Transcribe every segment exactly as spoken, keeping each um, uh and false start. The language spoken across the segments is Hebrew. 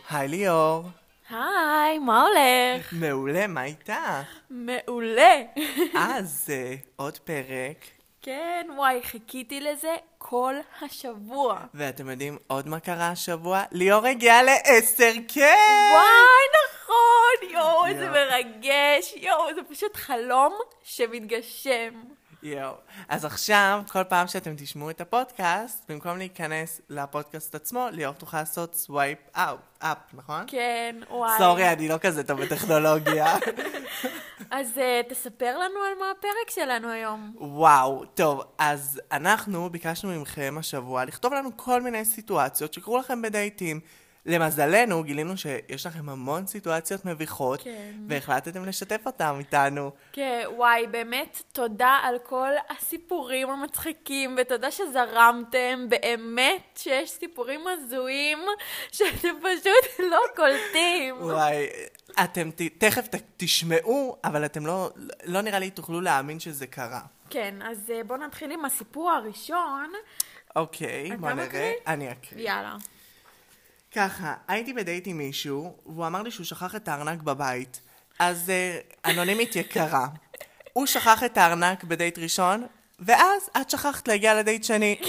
היי ליאור. היי, מה הולך? מעולה, מה איתך? מעולה. אז אה, עוד פרק. כן, וואי, חיכיתי לזה כל השבוע. ואתם יודעים עוד מה קרה השבוע? ליאור הגיעה לעשר, כן! וואי, נכון, יואו, איזה יואו. מרגש. יואו, זה פשוט חלום שמתגשם. יואו. אז עכשיו, כל פעם שאתם תשמעו את הפודקאסט, במקום להיכנס לפודקאסט עצמו, ליאור תוכל לעשות סווייפ אפ, נכון? כן, וואי. סורי, אני לא כזה טוב בטכנולוגיה. אז uh, תספר לנו על מה הפרק שלנו היום. וואו, טוב, אז אנחנו ביקשנו מכם השבוע לכתוב לנו כל מיני סיטואציות שקרו לכם בדייטים. למזלנו, גילינו שיש לכם המון סיטואציות מביכות, כן. והחלטתם לשתף אותם איתנו. כן, וואי, באמת תודה על כל הסיפורים המצחיקים, ותודה שזרמתם, באמת שיש סיפורים הזויים שאתם פשוט לא קולטים. וואי, אתם ת, תכף ת, תשמעו, אבל אתם לא, לא נראה לי תוכלו להאמין שזה קרה. כן, אז אה, בואו נתחיל עם הסיפור הראשון. אוקיי, אתה בוא נראה. מקריא? אני אקריא. יאללה. ככה, הייתי בדייט עם מישהו, והוא אמר לי שהוא שכח את הארנק בבית. אז אה, אנונימית יקרה. הוא שכח את הארנק בדייט ראשון, ואז את שכחת להגיע לדייט שני.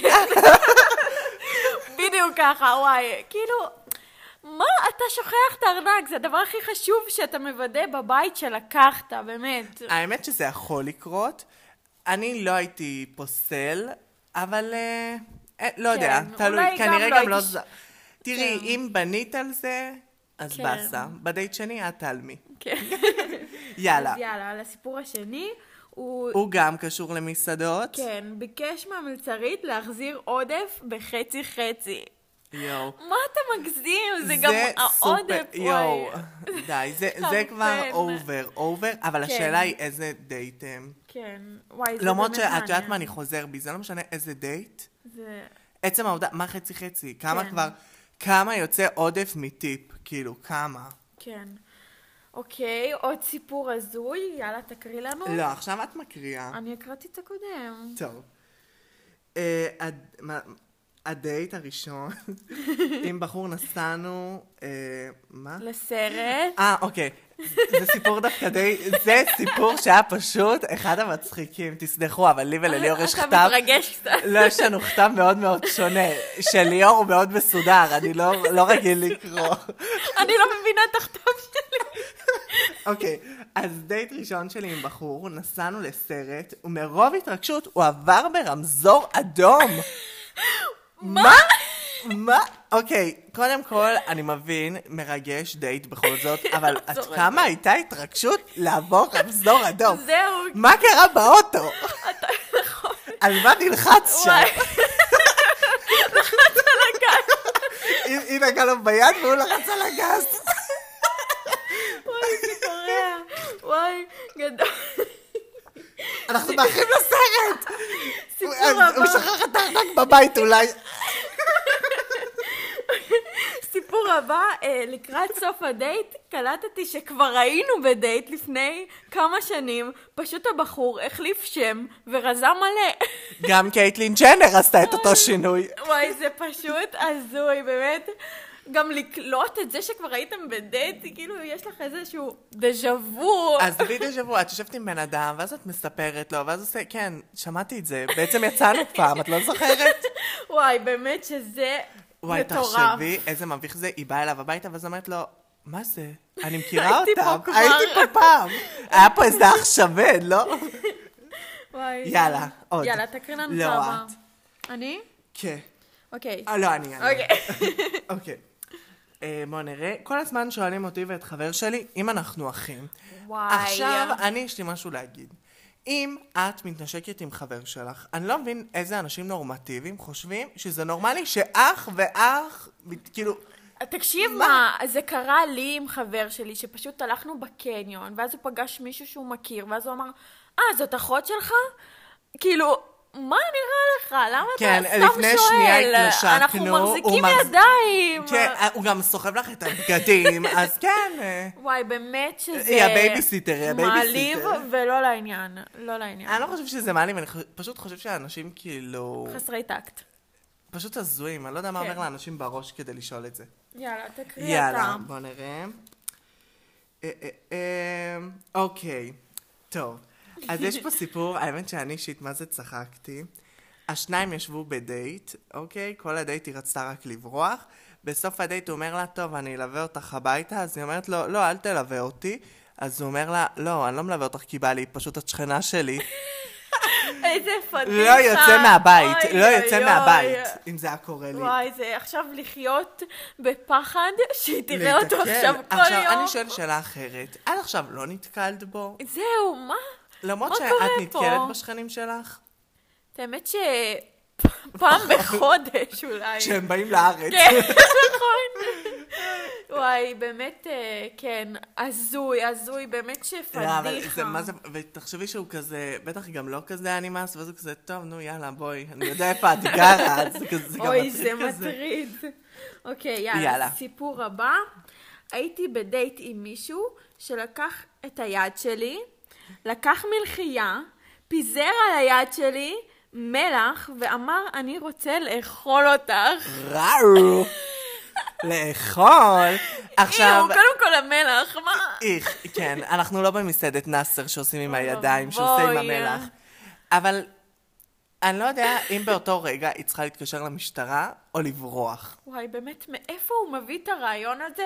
בדיוק ככה, וואי. כאילו, מה אתה שוכח את הארנק? זה הדבר הכי חשוב שאתה מוודא בבית שלקחת, באמת. האמת שזה יכול לקרות. אני לא הייתי פוסל, אבל אה, אה, לא יודע, כן, תלוי, אולי גם כנראה לא גם לא... הייתי ש- ז- תראי, כן. אם בנית על זה, אז כן. בסה. בדייט שני, את תלמי. כן. יאללה. אז יאללה, על הסיפור השני, הוא... הוא גם קשור למסעדות. כן, ביקש מהמלצרית להחזיר עודף בחצי חצי. יואו. מה אתה מגזים? זה גם העודף, יואו, וואי. די, זה, זה חרפן. כבר אובר, אובר, אבל כן. השאלה היא איזה דייט הם. כן, וואי, זה למרות באמת שאת מעניין. יודעת מה, אני חוזר בי, זה לא משנה איזה דייט. זה... עצם העובדה, מה חצי חצי? כמה כן. כבר, כמה יוצא עודף מטיפ? כאילו, כמה? כן. אוקיי, עוד סיפור הזוי, יאללה, תקריא לנו. לא, עכשיו את מקריאה. אני הקראתי את הקודם. טוב. אה, הד- מה- הדייט הראשון, עם בחור נסענו, אה, מה? לסרט. אה, אוקיי. זה סיפור דווקא די, זה סיפור שהיה פשוט אחד המצחיקים, תסלחו, אבל לי ולליאור יש אתה כתב, מתרגש קצת. לא, יש לנו כתב מאוד מאוד שונה, של ליאור הוא מאוד מסודר, אני לא, לא רגיל לקרוא. אני לא מבינה את הכתב שלי. אוקיי, אז דייט ראשון שלי עם בחור, נסענו לסרט, ומרוב התרגשות הוא עבר ברמזור אדום. מה? מה? אוקיי, קודם כל, אני מבין, מרגש דייט בכל זאת, אבל עד רמזור כמה הייתה התרגשות לעבור רמזור אדום? זהו. מה קרה באוטו? אתה נכון. על מה נלחץ שם? וואי. לחץ על הגז. היא היא נגעה לו ביד והוא לחץ על הגז. וואי, זה קורע. וואי, גדול. אנחנו מאחרים לסרט! סיפור הוא- הבא. הוא שכח את הארנק בבית אולי. סיפור הבא, אה, לקראת סוף הדייט, קלטתי שכבר היינו בדייט לפני כמה שנים, פשוט הבחור החליף שם ורזה מלא. גם קייטלין ג'נר עשתה את אותו שינוי. וואי, זה פשוט הזוי, באמת. גם לקלוט את זה שכבר הייתם בדייט, כאילו יש לך איזשהו דז'ה וו. אז תביאי שבוע, את יושבת עם בן אדם, ואז את מספרת לו, ואז עושה, כן, שמעתי את זה, בעצם יצאנו פעם, את לא זוכרת? וואי, באמת שזה וואי, מטורף. תחשבי איזה מביך זה, היא באה אליו הביתה, ואז אומרת לו, מה זה? אני מכירה הייתי פה אותם, כבר." הייתי פה פעם. היה פה איזה אח שווה, לא? וואי. יאללה, עוד. יאללה, תקריא לנו לא, את הבא. את. אני? כן. אוקיי. אה, לא, אני, אני. אוקיי. אוקיי. אה, בואו נראה. כל הזמן שואלים אותי ואת חבר שלי, אם אנחנו אחים. וואי. עכשיו, אני, יש לי משהו להגיד. אם את מתנשקת עם חבר שלך, אני לא מבין איזה אנשים נורמטיביים חושבים שזה נורמלי שאח ואח, כאילו, תקשיב מה, זה קרה לי עם חבר שלי, שפשוט הלכנו בקניון, ואז הוא פגש מישהו שהוא מכיר, ואז הוא אמר, אה, זאת אחות שלך? כאילו, מה נראה לך? למה כן, אתה סתם לפני שואל? שנייה התנשקנו, אנחנו הוא מחזיקים מחז- ידיים. כן, הוא גם סוחב לך את הבגדים, אז כן. אה, וואי, באמת שזה היא הבייביסיטר, היא מעליב הבייביסיטר. ולא לעניין, לא לעניין. אני לא חושב שזה מעליב, אני חוש- פשוט חושב שאנשים כאילו... חסרי טקט. פשוט הזויים, אני לא יודע מה כן. עובר לאנשים בראש כדי לשאול את זה. יאללה, תקריא יאללה, אותם. בוא נראה. אה, אה, אה, אוקיי, טוב. אז יש פה סיפור, האמת שאני אישית, מה זה צחקתי? השניים ישבו בדייט, אוקיי? כל הדייט היא רצתה רק לברוח. בסוף הדייט הוא אומר לה, טוב, אני אלווה אותך הביתה, אז היא אומרת לו, לא, אל תלווה אותי. אז הוא אומר לה, לא, אני לא מלווה אותך כי בא לי, פשוט את שכנה שלי. איזה פדיחה. לא יוצא מהבית, אוי, לא אוי, יוצא אוי. מהבית, אם זה היה קורה לי. וואי, זה עכשיו לחיות בפחד שהיא תראה אותו להתקל. עכשיו כל עכשיו, יום. אני שואלת שאלה אחרת. עד עכשיו לא נתקלת בו? זהו, מה? למרות מה שאת קורה נתקלת פה? בשכנים שלך? את האמת שפעם בחודש אולי. כשהם באים לארץ. כן, נכון. וואי, באמת, אה, כן, הזוי, הזוי, באמת לא, אבל שפדיחה. זה מה זה, ותחשבי שהוא כזה, בטח גם לא כזה אנימס, ואז הוא כזה, טוב, נו, יאללה, בואי, אני יודע איפה את גרה, אז זה כזה, זה גם אוי, מצחיק זה כזה. מטריד. אוקיי, יאללה, יאללה. סיפור הבא. הייתי בדייט עם מישהו שלקח את היד שלי, לקח מלחייה, פיזר על היד שלי מלח, ואמר, אני רוצה לאכול אותך. ראו, לאכול. עכשיו, איו, קודם כל המלח, מה? איך, כן, אנחנו לא במסעדת נאסר שעושים עם אוי הידיים, שעושה עם ואבוי. המלח. אבל אני לא יודע אם באותו רגע היא צריכה להתקשר למשטרה או לברוח. וואי, באמת, מאיפה הוא מביא את הרעיון הזה?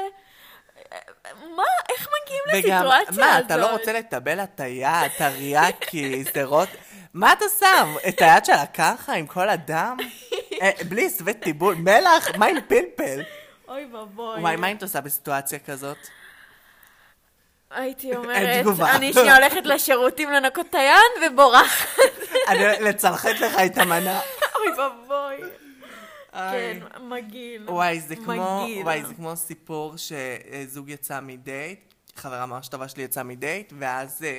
מה? איך מגיעים וגם, לסיטואציה מה, הזאת? אתה לא רוצה לטבל לה את היד, טריאקי, שדרות? מה אתה שם? את היד שלה ככה, עם כל הדם? אה, בלי סווט טיבול, מלח? מה עם פלפל? אוי ואבוי. וואי, מה היית עושה בסיטואציה כזאת? הייתי אין אומרת, תגובה. אני שנייה הולכת לשירותים לנקות את היד ובורחת. אני לצלחת לך את המנה. אוי ואבוי. איי. כן, מגעיל. וואי, זה כמו, מגעיל. וואי, זה כמו סיפור שזוג יצא מדייט, חברה ממש טובה שלי יצאה מדייט, ואז אה,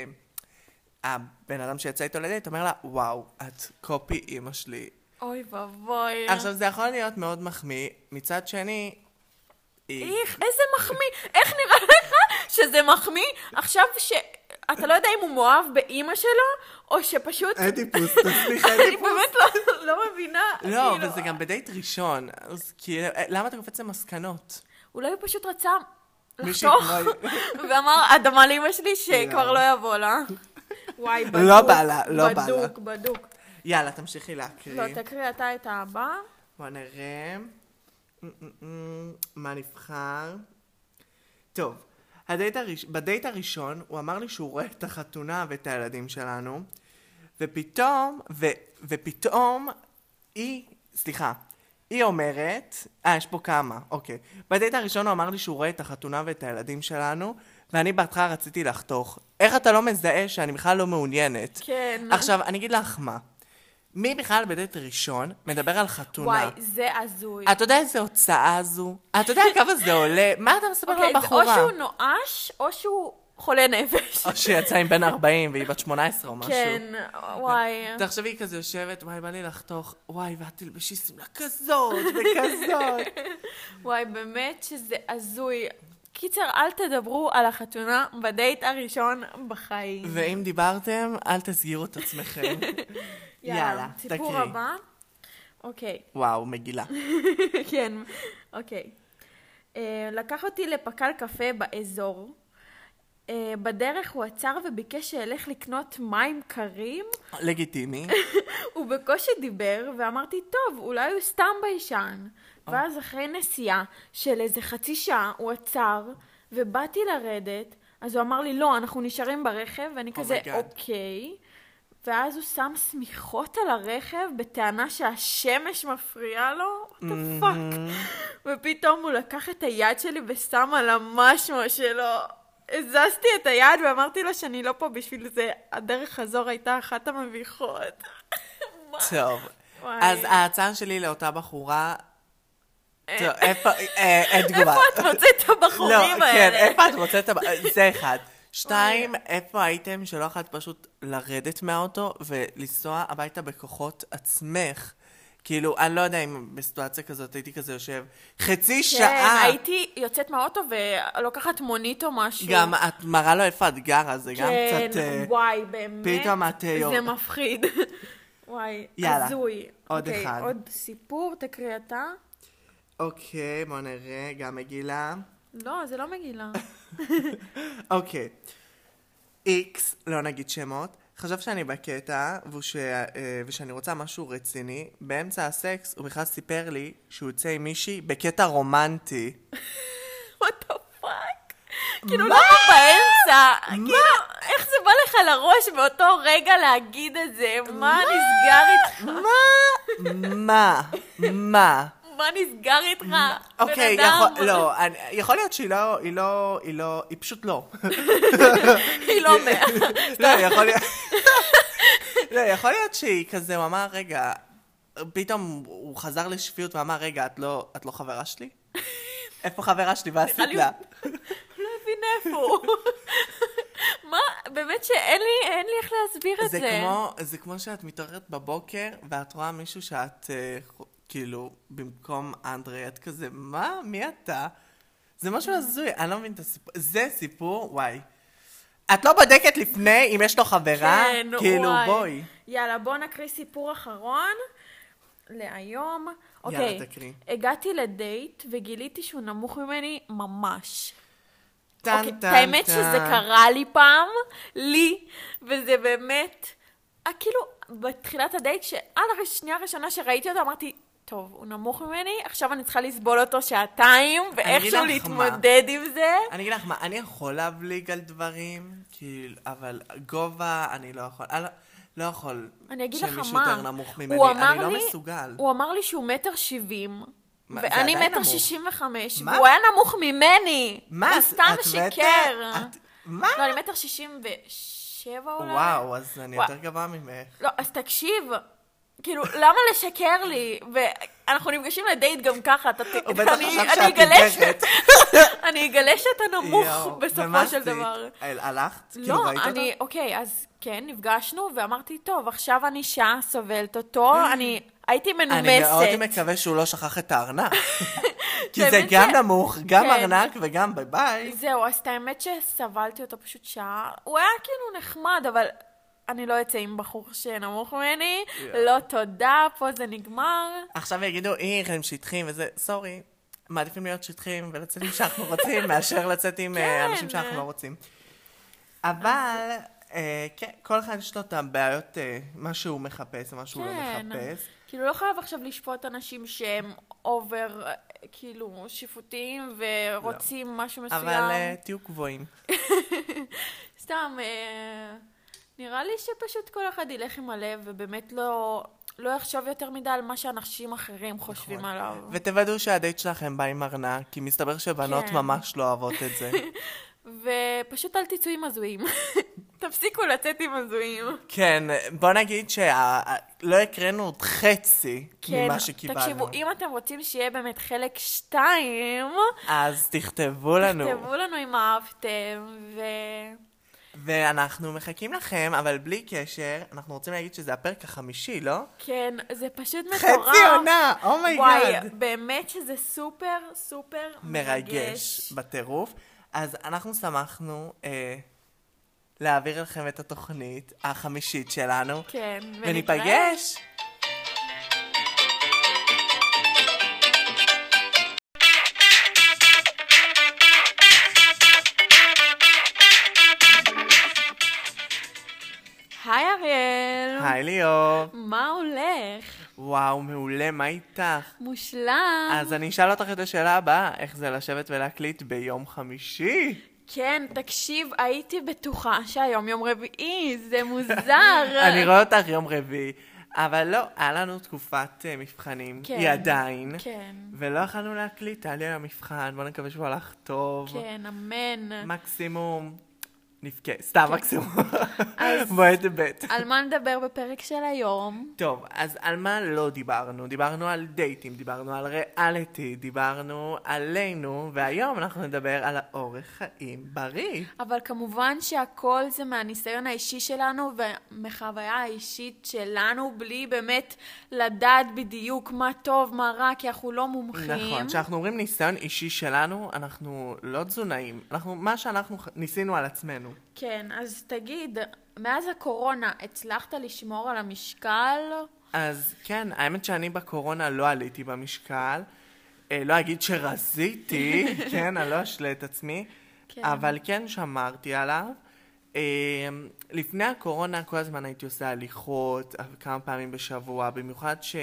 הבן אדם שיצא איתו לדייט אומר לה, וואו, את קופי אמא שלי. אוי ואבוי. עכשיו, זה יכול להיות מאוד מחמיא, מצד שני, היא... איך, איזה מחמיא. איך נראה לך שזה מחמיא? עכשיו שאתה לא יודע אם הוא מאוהב באמא שלו, או שפשוט... אדיפוס, תסליח, אני אדיפוס. באמת לא- לא מבינה. לא, כאילו, וזה גם בדייט ראשון, אז כאילו, למה אתה קופץ למסקנות? אולי הוא פשוט רצה מישהי לחתוך, כמו- ואמר, אדמה לאמא שלי שכבר לא יבוא לה. וואי, בדוק. לא בא לה, לא בא לה. בדוק, בדוק. יאללה, תמשיכי להקריא. לא, תקריא אתה את הבא. בוא נראה. מה נבחר? טוב, הדייט הראש... בדייט הראשון הוא אמר לי שהוא רואה את החתונה ואת הילדים שלנו, ופתאום, ו... ופתאום היא, סליחה, היא אומרת, אה, יש פה כמה, אוקיי. בדייט הראשון הוא אמר לי שהוא רואה את החתונה ואת הילדים שלנו, ואני בהתחלה רציתי לחתוך. איך אתה לא מזהה שאני בכלל לא מעוניינת? כן. עכשיו, אני אגיד לך מה. מי בכלל בדייט ראשון מדבר על חתונה? וואי, זה הזוי. אתה יודע איזה הוצאה זו? אתה יודע כמה זה עולה? מה אתה מספר אוקיי, זה לבחורה? או שהוא נואש, או שהוא חולה נפש. או שיצא עם בן ארבעים והיא בת שמונה עשרה או משהו. כן, וואי. תחשבי, היא כזה יושבת, וואי, בא לי לחתוך, וואי, ואת תלבשי שמלה כזאת וכזאת. וואי, באמת שזה הזוי. קיצר, אל תדברו על החתונה בדייט הראשון בחיים. ואם דיברתם, אל תסגירו את עצמכם. יאללה, סיפור תקריא. הבא. אוקיי, וואו, מגילה. כן, אוקיי. אה, לקח אותי לפקל קפה באזור. אה, בדרך הוא עצר וביקש שאלך לקנות מים קרים. לגיטימי. הוא בקושי דיבר, ואמרתי, טוב, אולי הוא סתם ביישן. ואז אחרי נסיעה של איזה חצי שעה, הוא עצר, ובאתי לרדת, אז הוא אמר לי, לא, אנחנו נשארים ברכב, ואני כזה, God. אוקיי. ואז הוא שם סמיכות על הרכב, בטענה שהשמש מפריעה לו, what the fuck. ופתאום הוא לקח את היד שלי ושם על המשמו שלו. הזזתי את היד ואמרתי לו שאני לא פה בשביל זה. הדרך חזור הייתה אחת המביכות. מה? טוב. וואי. אז ההצעה שלי לאותה בחורה... טוב, איפה... אה, אין תגובה. איפה את מוצאת את הבחורים לא, האלה? כן, איפה את מוצאת את הבחורים? זה אחד. שתיים, איפה הייתם שלא יכולת פשוט לרדת מהאוטו ולנסוע הביתה בכוחות עצמך? כאילו, אני לא יודע אם בסיטואציה כזאת הייתי כזה יושב חצי כן, שעה. הייתי יוצאת מהאוטו ולוקחת מונית או משהו. גם את מראה לו איפה את גרה, זה גם כן, קצת... אה, וואי, באמת. פתאום את, אה, זה יור- מפחיד. וואי, יאללה, הזוי. עוד אוקיי, אחד. עוד סיפור, תקריא אתה. אוקיי, בוא נראה, גם מגילה. לא, זה לא מגילה. אוקיי. איקס, לא נגיד שמות, חשב שאני בקטע, וש... ושאני רוצה משהו רציני. באמצע הסקס הוא בכלל סיפר לי שהוא יוצא עם מישהי בקטע רומנטי. what the fuck? כאילו, למה באמצע? כאילו, איך זה בא לך לראש באותו רגע להגיד את זה? מה נסגר איתך? מה? מה? מה? מה נסגר איתך? אוקיי, בן אדם. יכול, לא, אני, יכול להיות שהיא לא, היא לא, היא לא, היא פשוט לא. היא לא מאה. לא, יכול להיות, לא, יכול להיות שהיא כזה, הוא אמר, רגע, פתאום הוא חזר לשפיות ואמר, רגע, את לא, את לא חברה שלי? איפה חברה שלי? ועשית לה? לא מבין איפה הוא. מה? באמת שאין לי, אין לי איך להסביר את זה זה. כמו, זה כמו שאת מתעוררת בבוקר, ואת רואה מישהו שאת, אה, כאילו, במקום אנדרי, את כזה, מה? מי אתה? זה משהו הזוי, אני לא מבין את הסיפור. זה סיפור, וואי. את לא בודקת לפני אם יש לו חברה? כן, כאילו, וואי. בואי. יאללה, בוא נקריא סיפור אחרון להיום. אוקיי, יאללה, תקריא. הגעתי לדייט וגיליתי שהוא נמוך ממני ממש. טן, אוקיי, טן, האמת טן. שזה קרה לי פעם, לי, וזה באמת, אה, כאילו, בתחילת הדייט, שעד השנייה הראשונה שראיתי אותו, אמרתי, טוב, הוא נמוך ממני, עכשיו אני צריכה לסבול אותו שעתיים, ואיכשהו אגיד לך להתמודד עם זה. אני אגיד לך מה, אני יכול להבליג על דברים, כאילו, אבל גובה אני לא יכול. אני לא יכול אני אגיד לך שמישהו מה, יותר נמוך ממני, הוא אמר אני לא לי- מסוגל. הוא אמר לי שהוא מטר שבעים, מה, זה ואני עדיין מטר נמוך. שישים וחמש, מה? והוא היה נמוך ממני. מה? הוא את- סתם את שיקר. מטר? את- מה? לא, אני מטר שישים ושבע אולי. וואו, אז אני וואו. יותר גבוה ממך. לא, אז תקשיב, כאילו, למה לשקר לי? ואנחנו נפגשים לדייט גם ככה, אתה ת- הוא בטח אני- חשב אני שאת אגלה ש- נידחת. אני אגלה שאתה נמוך יואו, בסופו ומה של עשית? דבר. הל- הלכת? כאילו לא, ראית אני, אותו? אוקיי, אז כן, נפגשנו, ואמרתי, טוב, עכשיו אני שעה סובלת אותו, אני הייתי מנומסת. אני מאוד מקווה שהוא לא שכח את הארנק. כי זה באמת גם ש- נמוך, גם כן. ארנק וגם ביי ביי. זהו, אז את האמת שסבלתי אותו פשוט שעה. הוא היה כאילו נחמד, אבל אני לא אצא עם בחור שנמוך ממני. לא תודה, פה זה נגמר. עכשיו יגידו, איך הם שטחים וזה, סורי, מעדיפים להיות שטחים ולצאת עם שאנחנו רוצים, מאשר לצאת עם אה, כן. אנשים שאנחנו לא רוצים. אבל, אה, כן, כל אחד יש לו את הבעיות, אה, מה שהוא מחפש, מה שהוא לא כן. מחפש. כאילו, לא חייב עכשיו לשפוט אנשים שהם אובר, כאילו, שיפוטיים ורוצים משהו מסוים. אבל אה, תהיו גבוהים. סתם, אה, נראה לי שפשוט כל אחד ילך עם הלב, ובאמת לא, לא יחשוב יותר מדי על מה שאנשים אחרים חושבים נכון. עליו. ותוודאו שהדייט שלכם בא עם ארנק, כי מסתבר שבנות כן. ממש לא אוהבות את זה. ופשוט אל תצאו עם הזויים. תפסיקו לצאת עם הזויים. כן, בוא נגיד שלא הקראנו עוד חצי כן, ממה שקיבלנו. תקשיבו, אם אתם רוצים שיהיה באמת חלק שתיים, אז תכתבו לנו. תכתבו לנו אם אהבתם, ו... ואנחנו מחכים לכם, אבל בלי קשר, אנחנו רוצים להגיד שזה הפרק החמישי, לא? כן, זה פשוט מטורף. חצי עונה, אומייגאד. וואי, באמת שזה סופר סופר מרגש מרגש. בטירוף. אז אנחנו שמחנו אה, להעביר לכם את התוכנית החמישית שלנו. כן, וניפגש. היי אריאל. היי ליאור. מה הולך? וואו, מעולה, מה איתך? מושלם. אז אני אשאל אותך את השאלה הבאה, איך זה לשבת ולהקליט ביום חמישי? כן, תקשיב, הייתי בטוחה שהיום יום רביעי, זה מוזר. אני רואה אותך יום רביעי, אבל לא, היה לנו תקופת uh, מבחנים, כן, היא עדיין, כן. ולא יכולנו להקליט, היה לי היום מבחן, בוא נקווה שהוא הלך טוב, כן, אמן. מקסימום, נבכה, סתם מקסימום, אז- מועד ב'. על מה נדבר בפרק של היום? טוב, אז על מה לא דיברנו? דיברנו על דייטים, דיברנו על ריאליטי, דיברנו עלינו, והיום אנחנו נדבר על האורח חיים בריא. אבל כמובן שהכל זה מהניסיון האישי שלנו ומחוויה האישית שלנו, בלי באמת לדעת בדיוק מה טוב, מה רע, כי אנחנו לא מומחים. נכון, כשאנחנו אומרים ניסיון אישי שלנו, אנחנו לא תזונאים. אנחנו, מה שאנחנו ניסינו על עצמנו. שלנו. כן, אז תגיד, מאז הקורונה הצלחת לשמור על המשקל? אז כן, האמת שאני בקורונה לא עליתי במשקל. אה, לא אגיד שרזיתי, כן, אני לא אשלה את עצמי, כן. אבל כן שמרתי עליו. אה, לפני הקורונה כל הזמן הייתי עושה הליכות, כמה פעמים בשבוע, במיוחד ש...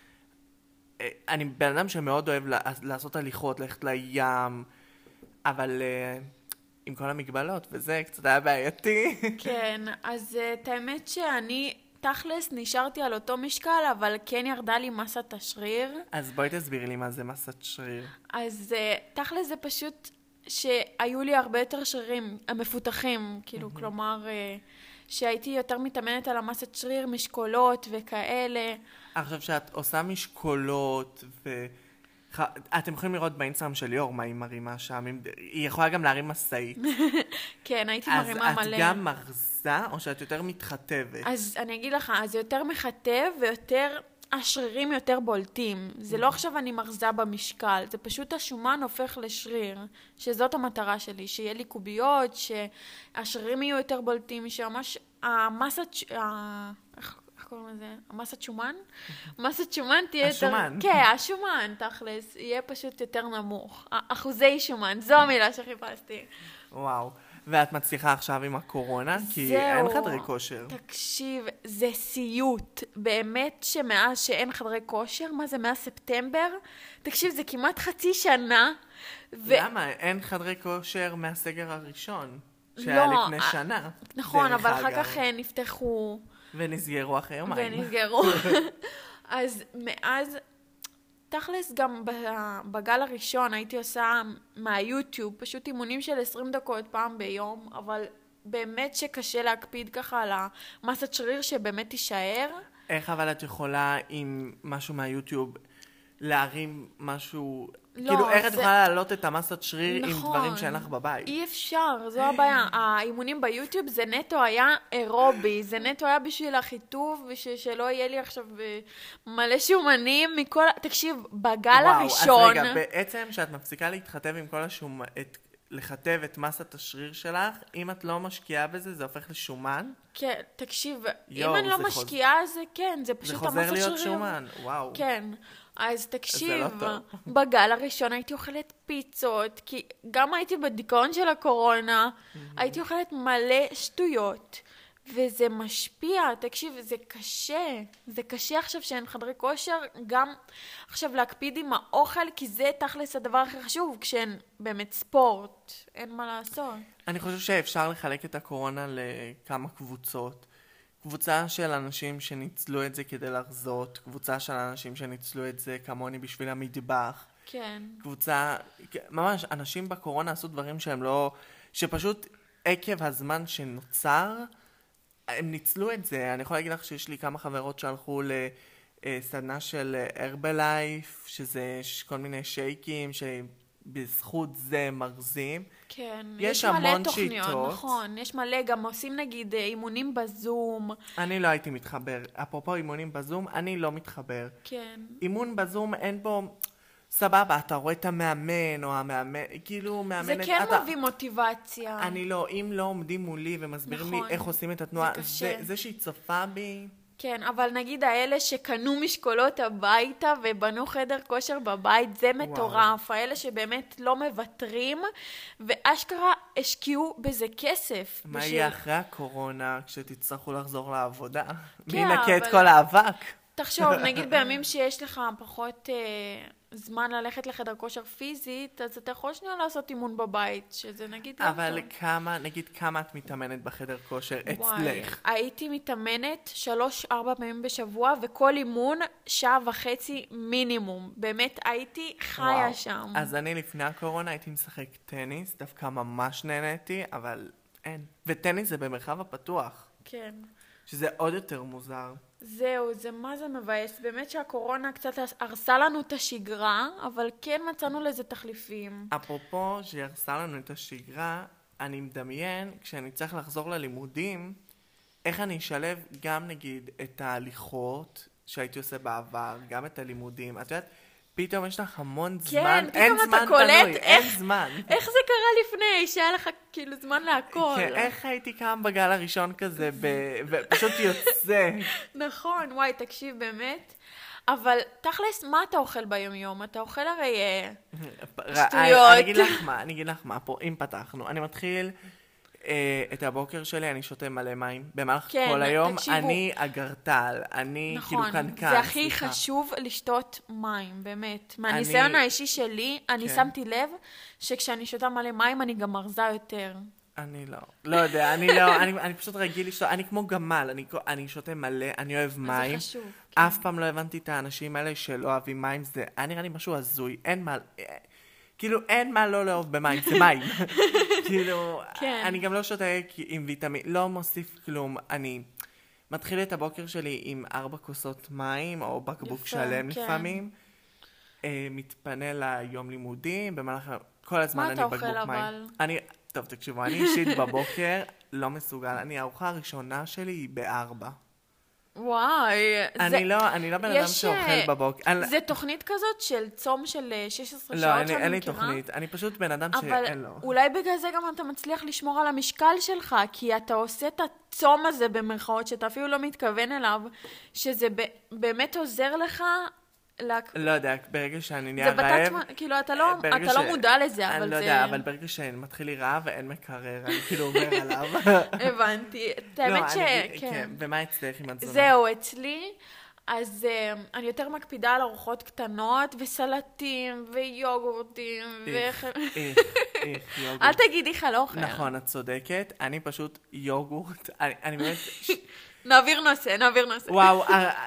אה, אני בן אדם שמאוד אוהב לעשות הליכות, ללכת לים, אבל אה, עם כל המגבלות, וזה קצת היה בעייתי. כן, אז uh, את האמת שאני תכלס נשארתי על אותו משקל, אבל כן ירדה לי מסת השריר. אז בואי תסבירי לי מה זה מסת שריר. אז uh, תכלס זה פשוט שהיו לי הרבה יותר שרירים, המפותחים, כאילו, mm-hmm. כלומר, uh, שהייתי יותר מתאמנת על המסת שריר, משקולות וכאלה. עכשיו שאת עושה משקולות ו... אתם יכולים לראות באינסטגרם של ליאור מה היא מרימה שם, היא יכולה גם להרים מסעית. כן, הייתי מרימה מלא. אז את גם מרזה או שאת יותר מתחתבת? אז אני אגיד לך, אז זה יותר מחתב ויותר, השרירים יותר בולטים. זה לא עכשיו אני מרזה במשקל, זה פשוט השומן הופך לשריר, שזאת המטרה שלי, שיהיה לי קוביות, שהשרירים יהיו יותר בולטים, שממש המסת... איך קוראים לזה? המסת שומן? המסת שומן תהיה יותר... השומן. כן, השומן, תכלס. יהיה פשוט יותר נמוך. אחוזי שומן, זו המילה שחיפשתי. וואו. ואת מצליחה עכשיו עם הקורונה? כי זהו. אין חדרי כושר. תקשיב, זה סיוט. באמת שמאז שאין חדרי כושר, מה זה, מאז ספטמבר? תקשיב, זה כמעט חצי שנה. ו... למה? אין חדרי כושר מהסגר הראשון. שהיה לא, לפני שנה. נכון, אבל אחר כך נפתחו... ונסגרו אחרי יומיים. ונסגרו. אז מאז, תכלס גם בגל הראשון הייתי עושה מהיוטיוב, פשוט אימונים של עשרים דקות פעם ביום, אבל באמת שקשה להקפיד ככה על המסת שריר שבאמת תישאר. איך אבל את יכולה עם משהו מהיוטיוב להרים משהו... לא, כאילו, איך זה... את יכולה להעלות את המסת שריר נכון, עם דברים שאין לך בבית? אי אפשר, זו הבעיה. האימונים ביוטיוב זה נטו היה אירובי, זה נטו היה בשביל החיטוב, בשביל שלא יהיה לי עכשיו מלא שומנים מכל... תקשיב, בגל וואו, הראשון... וואו, אז רגע, בעצם שאת מפסיקה להתחתב עם כל השומ... את... לחתב את מסת השריר שלך, אם את לא משקיעה בזה, זה הופך לשומן? כן, תקשיב, יו, אם אני לא חוז... משקיעה, זה כן, זה פשוט המסת שריר. זה חוזר להיות שומן, וואו. כן. אז תקשיב, לא בגל הראשון הייתי אוכלת פיצות, כי גם הייתי בדיכאון של הקורונה, mm-hmm. הייתי אוכלת מלא שטויות, וזה משפיע, תקשיב, זה קשה, זה קשה עכשיו שאין חדרי כושר, גם עכשיו להקפיד עם האוכל, כי זה תכלס הדבר הכי חשוב, כשאין באמת ספורט, אין מה לעשות. אני חושב שאפשר לחלק את הקורונה לכמה קבוצות. קבוצה של אנשים שניצלו את זה כדי לחזות, קבוצה של אנשים שניצלו את זה כמוני בשביל המטבח. כן. קבוצה, ממש, אנשים בקורונה עשו דברים שהם לא, שפשוט עקב הזמן שנוצר, הם ניצלו את זה. אני יכולה להגיד לך שיש לי כמה חברות שהלכו לסדנה של הרבלייף, שזה כל מיני שייקים שבזכות זה מרזים. כן, יש, יש המון מלא תוכניות, שיטות. נכון, יש מלא, גם עושים נגיד אימונים בזום. אני לא הייתי מתחבר. אפרופו אימונים בזום, אני לא מתחבר. כן. אימון בזום אין בו, סבבה, אתה רואה את המאמן או המאמן, כאילו מאמנת... זה כן אתה... מביא מוטיבציה. אני לא, אם לא עומדים מולי ומסבירים נכון. לי איך עושים את התנועה, זה קשה. זה, זה שהיא צופה בי... כן, אבל נגיד האלה שקנו משקולות הביתה ובנו חדר כושר בבית, זה מטורף. האלה שבאמת לא מוותרים, ואשכרה השקיעו בזה כסף. מה בשביל... יהיה אחרי הקורונה כשתצטרכו לחזור לעבודה? כן, מי ינקה את אבל... כל האבק? תחשוב, נגיד בימים שיש לך פחות אה, זמן ללכת לחדר כושר פיזית, אז אתה יכול שנייה לעשות אימון בבית, שזה נגיד... אבל כמה, נגיד כמה את מתאמנת בחדר כושר אצלך? הייתי מתאמנת שלוש, ארבע פעמים בשבוע, וכל אימון שעה וחצי מינימום. באמת הייתי חיה וואו. שם. אז אני לפני הקורונה הייתי משחק טניס, דווקא ממש נהניתי, אבל אין. וטניס זה במרחב הפתוח. כן. שזה עוד יותר מוזר. זהו, זה מה זה מבאס. באמת שהקורונה קצת הרסה לנו את השגרה, אבל כן מצאנו לזה תחליפים. אפרופו שהרסה לנו את השגרה, אני מדמיין, כשאני צריך לחזור ללימודים, איך אני אשלב גם נגיד את ההליכות שהייתי עושה בעבר, גם את הלימודים. את יודעת, פתאום יש לך המון זמן, כן, אין פתאום זמן אתה קולט, פנוי, איך, אין זמן. איך זה קרה לפני, שהיה לך כאילו זמן להכל. כן, איך הייתי קם בגל הראשון כזה, ופשוט יוצא. נכון, וואי, תקשיב, באמת. אבל תכלס, מה אתה אוכל ביום יום? אתה אוכל הרי שטויות. אני אגיד לך מה, אני אגיד לך מה פה, אם פתחנו. אני מתחיל את הבוקר שלי, אני שותה מלא מים. במהלך כל היום, אני אגרטל, אני כאילו קנקן. נכון, זה הכי חשוב לשתות מים, באמת. מהניסיון האישי שלי, אני שמתי לב שכשאני שותה מלא מים, אני גם מרזה יותר. אני לא, לא יודע, אני לא, אני, אני פשוט רגיל לשתות, אני כמו גמל, אני, אני שותה מלא, אני אוהב מים. זה חשוב. אף פעם לא הבנתי את האנשים האלה שלא אוהבים מים, זה היה נראה לי משהו הזוי, אין מה, כאילו אין מה לא לאהוב במים, זה מים. כאילו, כן. אני גם לא שותה עם ויטמין, לא מוסיף כלום, אני מתחיל את הבוקר שלי עם ארבע כוסות מים, או בקבוק יפה, שלם כן. לפעמים, אה, מתפנה ליום לימודים, במהלך כל הזמן אני בקבוק מים. מה אתה אוכל אבל? אני... טוב, תקשיבו, אני אישית בבוקר לא מסוגל. אני, הארוחה הראשונה שלי היא בארבע. וואי. אני זה... לא, אני לא בן אדם שאוכל בבוקר. זה תוכנית כזאת של צום של שש עשרה לא, שעות אני, שאני אין לי מכירה? תוכנית. אני פשוט בן אדם אבל שאין לו. אולי בגלל זה גם אתה מצליח לשמור על המשקל שלך, כי אתה עושה את הצום הזה במרכאות, שאתה אפילו לא מתכוון אליו, שזה ב... באמת עוזר לך... לא יודע, ברגע שאני נהיה רעב... זה בתת, כאילו, אתה לא, אתה לא מודע לזה, אבל זה... אני לא יודע, אבל ברגע שמתחיל לי רעב ואין מקרר, אני כאילו אומר עליו. הבנתי. את האמת ש... כן. ומה אצלך עם התזונה? זהו, אצלי, אז אני יותר מקפידה על ארוחות קטנות, וסלטים, ויוגורטים, איך, איך, איך, יוגורט. אל תגידי לך לא אוכל. נכון, את צודקת. אני פשוט יוגורט, אני באמת... נעביר נושא, נעביר נושא. וואו,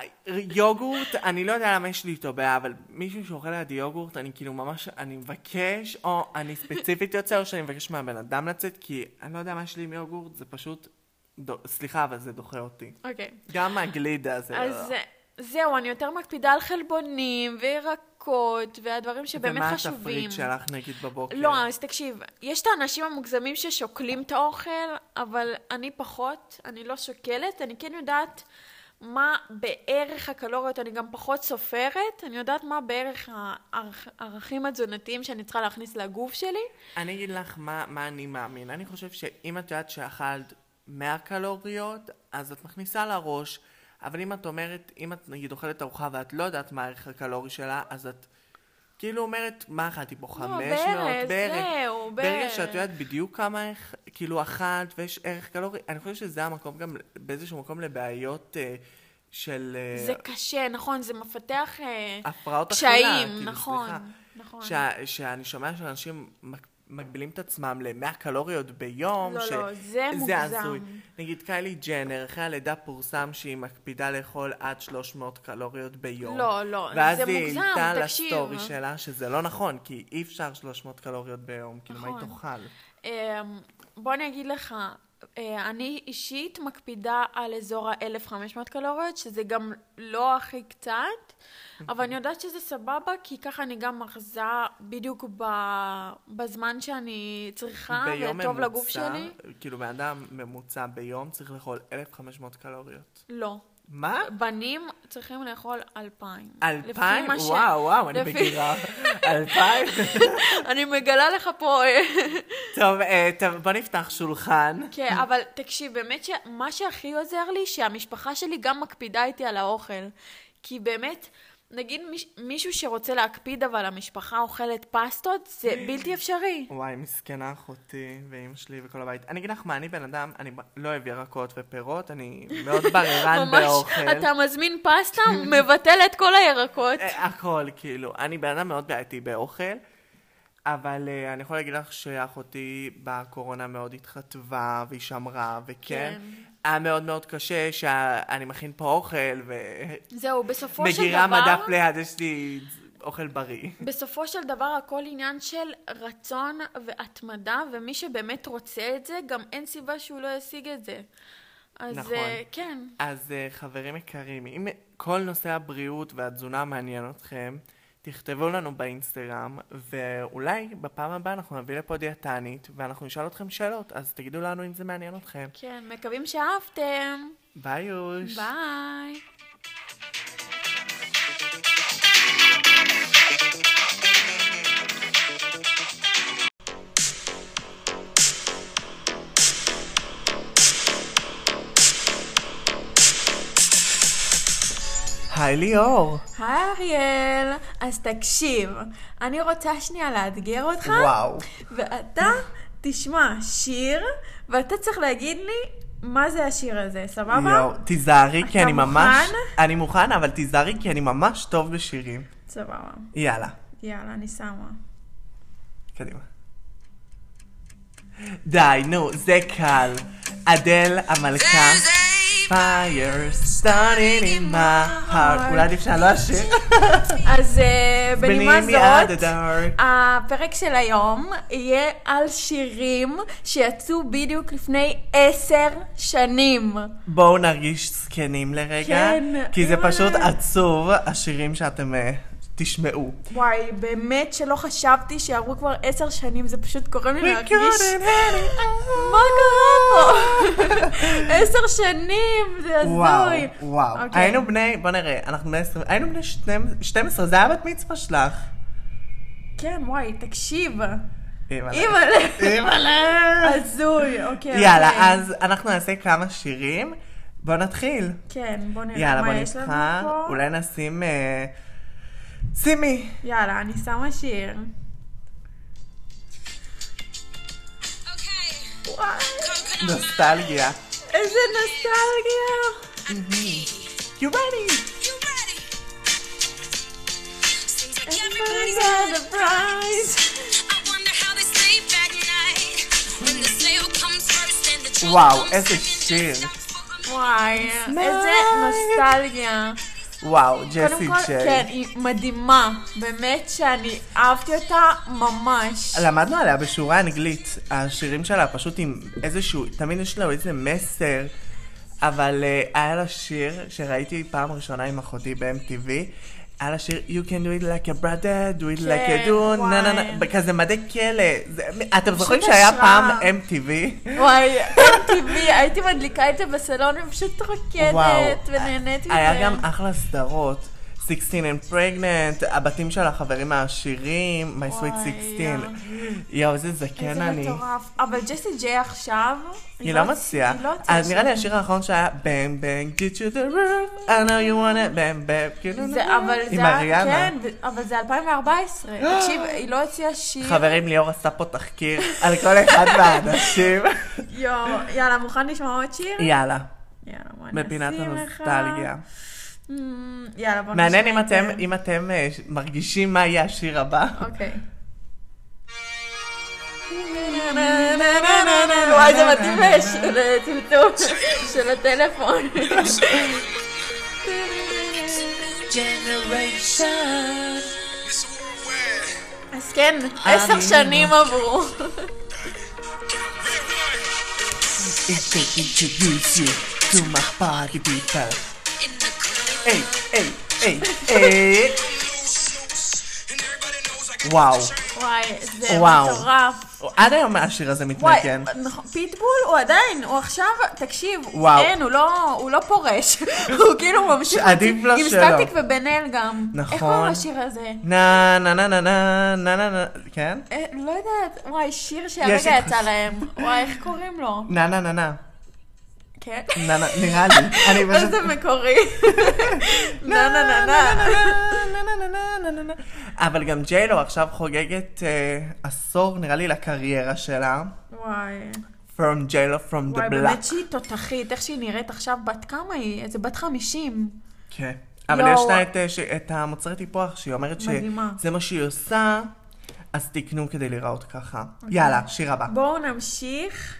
יוגורט, אני לא יודע למה יש לי איתו בעיה, אבל מישהו שאוכל לידי יוגורט, אני כאילו ממש, אני מבקש, או אני ספציפית יוצא, או שאני מבקש מהבן אדם לצאת, כי אני לא יודע מה יש לי עם יוגורט, זה פשוט, סליחה, אבל זה דוחה אותי. אוקיי. גם הגלידה זה... אז זהו, אני יותר מקפידה על חלבונים וירקות, והדברים שבאמת חשובים. ומה התפריט שלך נגיד בבוקר? לא, אז תקשיב, יש את האנשים המוגזמים ששוקלים את האוכל, אבל אני פחות, אני לא שוקלת, אני כן יודעת מה בערך הקלוריות, אני גם פחות סופרת, אני יודעת מה בערך הערכים התזונתיים שאני צריכה להכניס לגוף שלי. אני אגיד לך מה, מה אני מאמין. אני חושב שאם את יודעת שאכלת מאה קלוריות, אז את מכניסה לראש, אבל אם את אומרת, אם את נגיד אוכלת ארוחה ואת לא יודעת מה הערך הקלורי שלה, אז את כאילו אומרת, מה אכלתי פה? חמש מאות בערך? זהו, בערך. ברגע שאת יודעת בדיוק כמה ערך, כאילו אכלת ויש ערך קלורי, אני חושב שזה המקום גם באיזשהו מקום לבעיות אה, של... אה, זה קשה, נכון, זה מפתח אה, הפרעות קשיים, אכילה, כאילו, נכון, סליחה. נכון. שה, שאני שומע שאנשים מגבילים את עצמם ל-מאה קלוריות ביום. לא, ש... לא, זה מוגזם. זה הזוי. נגיד קיילי ג'נר, אחרי הלידה פורסם שהיא מקפידה לאכול עד שלוש מאות קלוריות ביום. לא, לא, ואז זה היא מוגזם, העלתה תקשיב. לסטורי שלה שזה לא נכון, כי אי אפשר שלוש מאות קלוריות ביום, כאילו נכון. מה היא תאכל? אמ, בוא אני אגיד לך, אה, אני אישית מקפידה על אזור ה-אלף וחמש מאות קלוריות, שזה גם לא הכי קצת, אבל אני יודעת שזה סבבה, כי ככה אני גם מחזה בדיוק ב- בזמן שאני צריכה, וטוב לגוף שלי. כאילו באדם ממוצע ביום צריך לאכול אלף וחמש מאות קלוריות. לא. מה? בנים צריכים לאכול אלפיים. אלפיים? לפי מה ש- וואו, וואו, אני לפי- בגירה. אלפיים? אני מגלה לך פה... אה, טוב, אה, טוב, בוא נפתח שולחן. כן, אבל תקשיב, באמת שמה שהכי עוזר לי, שהמשפחה שלי גם מקפידה איתי על האוכל. כי באמת, נגיד מיש, מישהו שרוצה להקפיד, אבל המשפחה אוכלת פסטות, זה בלתי אפשרי. וואי, מסכנה אחותי ואמא שלי וכל הבית. אני אגיד לך מה, אני בן אדם, אני לא אוהב ירקות ופירות, אני מאוד בררן באוכל. ממש, אתה מזמין פסטה, מבטל את כל הירקות. אה, הכל, כאילו. אני בן אדם מאוד בעייתי באוכל, אבל uh, אני יכול להגיד לך שאחותי בקורונה מאוד התחתבה והיא שמרה, וכן. כן. היה מאוד מאוד קשה שאני מכין פה אוכל, זהו, בסופו של דבר... מגירה מדף ליד, יש לי אוכל בריא. בסופו של דבר הכל עניין של רצון והתמדה, ומי שבאמת רוצה את זה, גם אין סיבה שהוא לא ישיג את זה. אז נכון. uh, כן. אז uh, חברים יקרים, אם כל נושא הבריאות והתזונה מעניין אתכם, תכתבו לנו באינסטגרם, ואולי בפעם הבאה אנחנו נביא לפה דיאטנית, ואנחנו נשאל אתכם שאלות, אז תגידו לנו אם זה מעניין אתכם. כן, מקווים שאהבתם. ביי יוש. ביי. היי ליאור. היי אריאל, אז תקשיב, אני רוצה שנייה לאתגר אותך. וואו. ואתה תשמע שיר, ואתה צריך להגיד לי מה זה השיר הזה, סבבה? יואו, תיזהרי כי אני ממש... מוכן? אני מוכן, אבל תיזהרי כי אני ממש טוב בשירים. סבבה. יאללה, יאללה, אני שמה. קדימה. די, נו, זה קל. אדל המלכה. Fire starting in my heart. אולי עדיף שאני לא אשיר. אז אה, בנימה Bring me out זאת, the dark. הפרק של היום יהיה על שירים שיצאו בדיוק לפני עשר שנים. בואו נרגיש זקנים לרגע. כן, כי זה אימא'לה. פשוט עצוב, השירים שאתם אה, תשמעו. וואי, באמת שלא חשבתי שעברו כבר עשר שנים, זה פשוט גורם לי להרגיש... מה קרה פה? עשר שנים, זה וואו, הזוי. וואו. אוקיי. היינו בני, בוא נראה, אנחנו בני עשרים, היינו בני שתים עשרה, זה היה בת מצווה שלך. כן, וואי, תקשיב. אימא'לה. אימא'לה. אימא'לה. הזוי, אוקיי. יאללה, אוקיי. אז אנחנו נעשה כמה שירים. בוא נתחיל. כן, בוא נראה יאללה, בוא מה יש לנו נבחר. פה. אולי נשים... אה, שימי. יאללה, אני שמה שיר. וואי, נוסטלגיה. איזה נוסטלגיה. You ready? Everybody got a prize. וואו, איזה שיר. וואי, איזה נוסטלגיה. וואו, קודם ג'סי כל, ג'יי. כן, היא מדהימה. באמת שאני אהבתי אותה ממש. למדנו עליה בשיעורי אנגלית. השירים שלה פשוט עם איזשהו, תמיד יש לה איזה מסר, אבל uh, היה לה שיר שראיתי פעם ראשונה עם אחותי ב-אם טי וי, היה לה שיר You can do it like a brother, do it like a do, וואי. נה נה נה, כזה מדי כלא. זה- אתם זוכרים פשוט שהיה השראה. פעם אם טי וי? וואי, אם טי וי, הייתי מדליקה את זה בסלון ופשוט וואו. רוקדת ונהנית מזה. היה גם אחלה סדרות. שיקסטין and pregnant, הבתים של החברים העשירים, My Sweet וואי, sixteen. יואו, איזה זקן איזה אני. מטורף. אבל ג'סי ג'יי עכשיו... היא לא מציעה. היא לא הוציאה אז נראה לי שיר. השיר האחרון שהיה Bang Bang Get you the roof I know you want it Bang Bang כאילו זה, אבל עם זה... אריאנה. כן, ו- אבל זה אלפיים וארבע עשרה. תקשיב, היא לא הוציאה שיר. חברים, ליאור עשה פה תחקיר על כל אחד מהאנשים. יואו, יאללה, מוכן לשמוע עוד שיר? יאללה, יאללה, בוא בפינת נשים לך. הנוסטלגיה. Mm, יאללה, בוא מעניין נשמע אם את אתם, זה. אם אתם אה, מרגישים מה יהיה השיר הבא. אוקיי. וואי, זה מתאים לטמטום של הטלפון. אז כן, עשר שנים עברו. It's to introduce you to my party people. היי, היי, היי, היי. וואו, וואי, זה וואו. מטורף. עד היום השיר הזה וואי, מתנגן. נכון, פיטבול הוא עדיין, הוא עכשיו, תקשיב, וואו. אין, הוא לא, הוא לא פורש, הוא כאילו ממשיך שעדיף לו עם שלו. סטטיק ובן אל גם. נכון. איך קוראים לשיר הזה? נה נה נה נה נה נה נה נה, כן? אה, לא יודעת, וואי, שיר יש שהרגע לי יצא חש- להם. וואי, איך קוראים לו? נה נה נה נה. כן? נה נה, נראה לי. אני פשוט... איזה מקורי. נה נה נה נה. אבל גם ג'יילו עכשיו חוגגת אה, עשור, נראה לי, לקריירה שלה. וואי. From ג'יילו, from the וואי, באמת block. שהיא תותחית, איך שהיא נראית עכשיו, בת כמה היא? איזה בת חמישים. כן. אבל יואו. יש לה את, אה, ש- את המוצרי טיפוח, שהיא אומרת מדהימה. שזה מה שהיא עושה, אז תקנו כדי לראות ככה. יאללה, שיר הבא. בואו נמשיך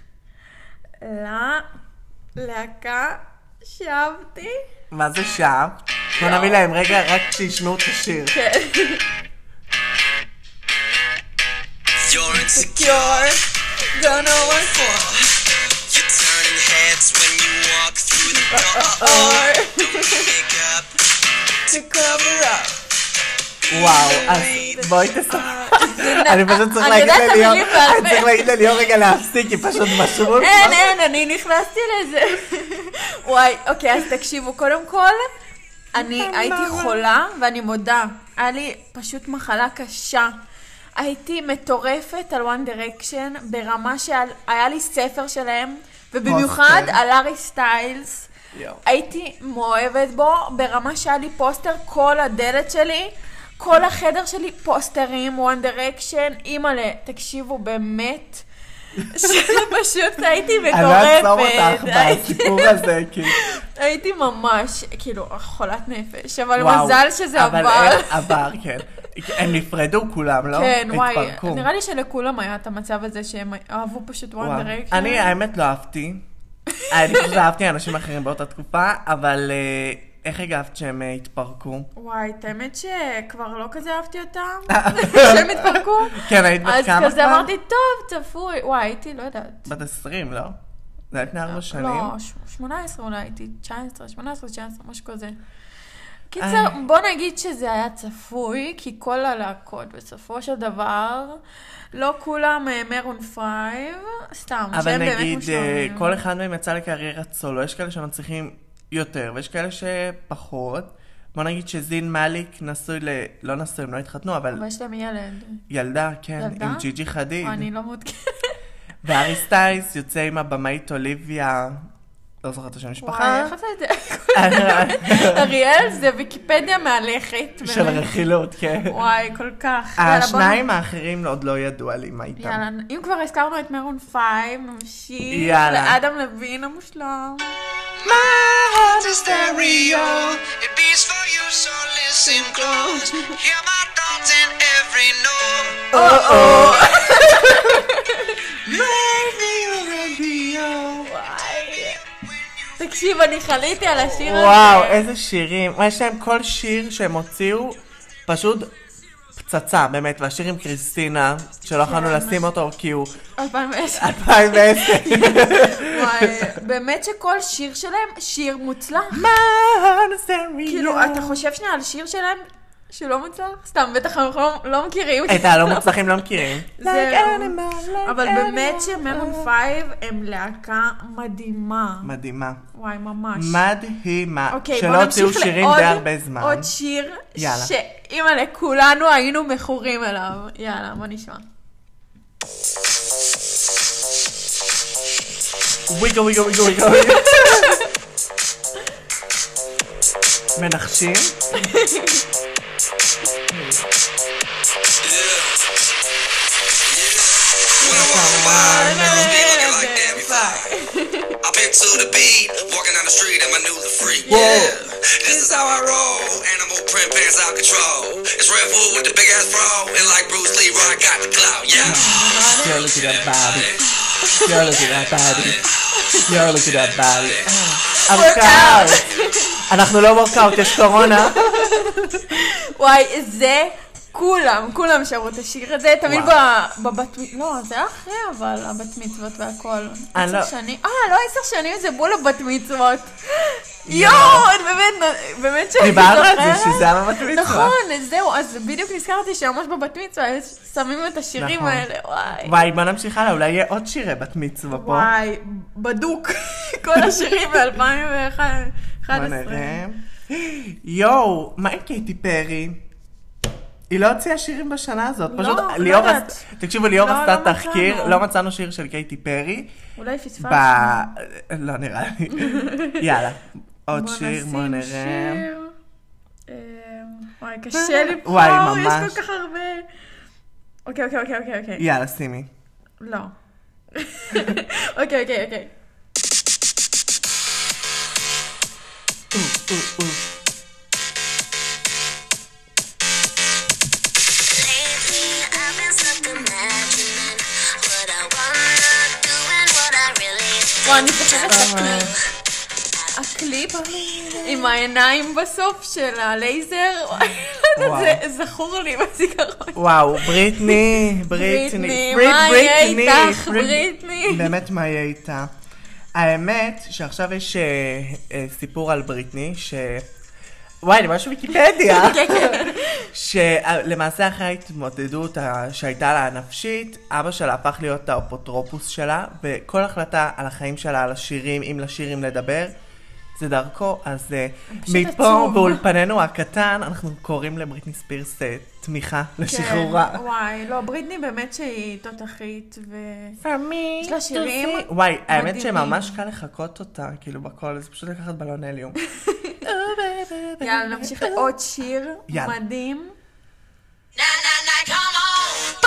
ללהקה שאהבתי. מה זה שעה? בוא נביא להם רגע, רק שישמעו את השיר. כן. You're insecure, don't know what for. you're turning heads when you walk through the door. Or Makeup, to cover up. וואו, אז בואי תספר. אני פשוט צריך אני להגיד יודעת את לליאור, המילים בעל אני צריך פה. להגיד לליאור רגע להפסיק, כי פשוט משהו. אין, אין, אני נכנסתי לזה. וואי, אוקיי, אז תקשיבו, קודם כל, אני הייתי חולה, ואני מודה, היה לי פשוט מחלה קשה. הייתי מטורפת על One Direction, ברמה שהיה לי ספר שלהם, ובמיוחד אוקיי. על הארי סטיילס. יואו. הייתי מאוהבת בו ברמה שהיה לי פוסטר כל הדלת שלי, כל החדר שלי פוסטרים, One Direction, אימא'לה, תקשיבו באמת, שפשוט הייתי מגורפת. אני לא אעצור אותך בסיפור הזה, כי... הייתי ממש, כאילו, חולת נפש, אבל וואו, מזל שזה אבל עבר. איך עבר, כן. הם נפרדו כולם, לא? כן, וואי, התפרקו. נראה לי שלכולם היה את המצב הזה שהם אהבו פשוט One וואו. Direction. אני האמת לא אהבתי. אני חושבת שאהבתי אנשים אחרים באותה תקופה, אבל אה, איך הגבת שהם אה, התפרקו? וואי, את האמת שכבר לא כזה אהבתי אותם, שהם התפרקו. כן, היית בת כמה אז כזה כבר? אמרתי, טוב, צפוי. וואי, הייתי, לא יודעת. בת עשרים, לא? זה היה לפני ארבע שנים? לא, ש- שמונה עשרה אולי הייתי, תשע עשרה, שמונה עשרה, תשע עשרה, משהו כזה. קיצר, בוא נגיד שזה היה צפוי, כי כל הלהקות בסופו של דבר, לא כולם מרון פייב, סתם, אבל שהם באמת נגיד, אה, מושלמים. כל אחד מהם יצא לקריירת סולו, יש כאלה שמצליחים יותר, ויש כאלה שפחות. בוא נגיד שזין מאליק נשוי ל... לא נשוי, הם לא התחתנו, אבל אבל יש להם ילד. ילדה, כן, ילדה? עם ג'י ג'י חדיד. אני לא מעודכנת. והארי סטייס יוצא עם הבמאית אוליביה, לא זוכרת את השם וואי, המשפחה. איך אתה יודע? אריאל זה ויקיפדיה מהלכת. של באמת. רכילות, כן. וואי, כל כך. יאללה, בוא השניים האחרים עוד לא ידוע לי מה איתם. יאללה, אם כבר הזכרנו את מרון פייב, נמשיך יאללה. לאדם לוין המושלם. My heart is stereo. It beats for you, so listen close. Hear my thoughts in every note. או-או. תקשיב, אני חליתי על השיר הזה. וואו, איזה שירים. יש להם כל שיר שהם הוציאו, פשוט פצצה, באמת. והשיר עם קריסטינה, שלא יכולנו לשים אותו כי הוא אלפיים ועשר. אלפיים ועשר. וואי, באמת שכל שיר שלהם, שיר מוצלח. כאילו, אתה חושב שנייה על שיר שלהם שלא מוצלח? סתם, בטח אנחנו לא- לא מכירים. את הלא מוצלחים לא מכירים. זה- אבל באמת שמרון פייב הם להקה מדהימה. מדהימה. וואי, ממש. מדהימה. אוקיי, שלא בוא הוציאו נמשיך שירים לעוד- די הרבה זמן. עוד שיר יאללה. שאימא'לה, כולנו היינו מכורים אליו. יאללה, בוא נשמע. וויגו וויגו וויגו וויגו. מנחשים? I've been to the beat, walking down the street and my new the freak. Whoa. Yeah, this is how I roll. Animal print pants out control. It's Red Bull with the big ass bra, and like Bruce Lee, I got the clout. Yeah. Girl, look at that body. Girl, look at that body. Girl, look at that body. ארקאוט. אנחנו לא וורקאוט, יש קורונה. וואי, זה כולם, כולם שרו את השיר הזה, תמיד ב- בבת מצוות, לא, זה היה אחרי אבל, הבת מצוות והכל. אני לא- עשר שנים, אה, לא עשר שנים, זה בול הבת מצוות. יואו, באמת, באמת שאני דיברנו על זה, זוכרת. שזה היה בבת מצווה. נכון, זהו, אז בדיוק נזכרתי שממש בבת מצווה, שמים את השירים נכון. האלה, וואי. וואי, בוא נמשיך הלאה, אולי יהיה עוד שירי בת מצווה פה. וואי, בדוק, כל השירים ב-אלפיים ואחת בוא עשרה. נראה. יואו, מה עם קייטי פרי? היא לא הוציאה שירים בשנה הזאת. לא, פשוט לא ליאור יודעת. עשת- תקשיבו, ליאור לא, עשתה לא תחקיר, מצאנו. לא מצאנו שיר של קייטי פרי. אולי פספסנו. ב... לא נראה לי. יאללה, עוד בוא שיר, בוא נשים נראה. שיר. אה, וואי, קשה לבחור, וואי, ממש. יש כל כך הרבה. אוקיי, אוקיי, אוקיי, אוקיי, אוקיי. יאללה, שימי. לא. אוקיי, אוקיי, אוקיי. או, או, או. Lately, I've been stuck imagining what I wanna do and what I really וואי, אני זוכרת את הקליפ. הקליפ עם העיניים בסוף של הלייזר. וואי, לא וואו. יודעת, זה זכור לי בזיכרון. וואו, בריטני, בריטני. בריטני, ברית- מה יהיה בריטני, איתך, ברית- בריטני? באמת מה יהיה איתה. האמת שעכשיו יש אה, אה, סיפור על בריטני, ש... וואי, אני משהו ויקיפדיה. שלמעשה אחרי ההתמודדות ה- שהייתה לה הנפשית, אבא שלה הפך להיות האפוטרופוס שלה, וכל החלטה על החיים שלה, על השירים, אם לשיר, אם לדבר, זה דרכו, אז אה, פשוט מפה עצוב. באולפנינו הקטן, אנחנו קוראים לבריטני ספירס אה, תמיכה לשחרורה. כן, וואי, לא, בריטני באמת שהיא תותחית, ו... For me יש לה שירים to see. וואי, האמת מדהימים. שממש קל לחכות אותה, כאילו בכל, זה פשוט לקחת בלון הליום. יאללה, נמשיך לעוד שיר יאללה. מדהים. Na na na, come on.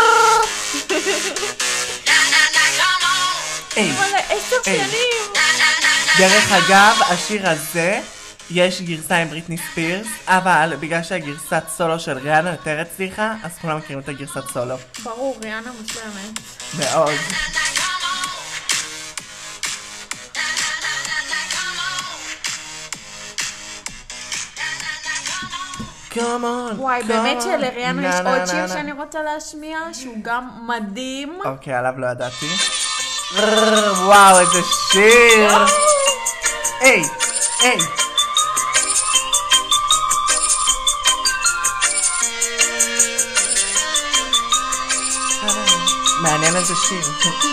Na na na, come on. היי, אבל עשר היי. שנים. Na na na na. דרך אגב, השיר הזה, יש גרסה עם בריטני ספירס, אבל בגלל שהגרסת סולו של ריאנה יותר הצליחה, אז כולם מכירים את הגרסת סולו. ברור, ריאנה מושלמת. מאוד. Come on, וואי, come באמת on. שלריאנה נה, יש נה, עוד שיר נה, נה. שאני רוצה להשמיע, שהוא גם מדהים. אוקיי, עליו לא ידעתי. וואו, איזה שיר! היי, היי. מעניין איזה שיר.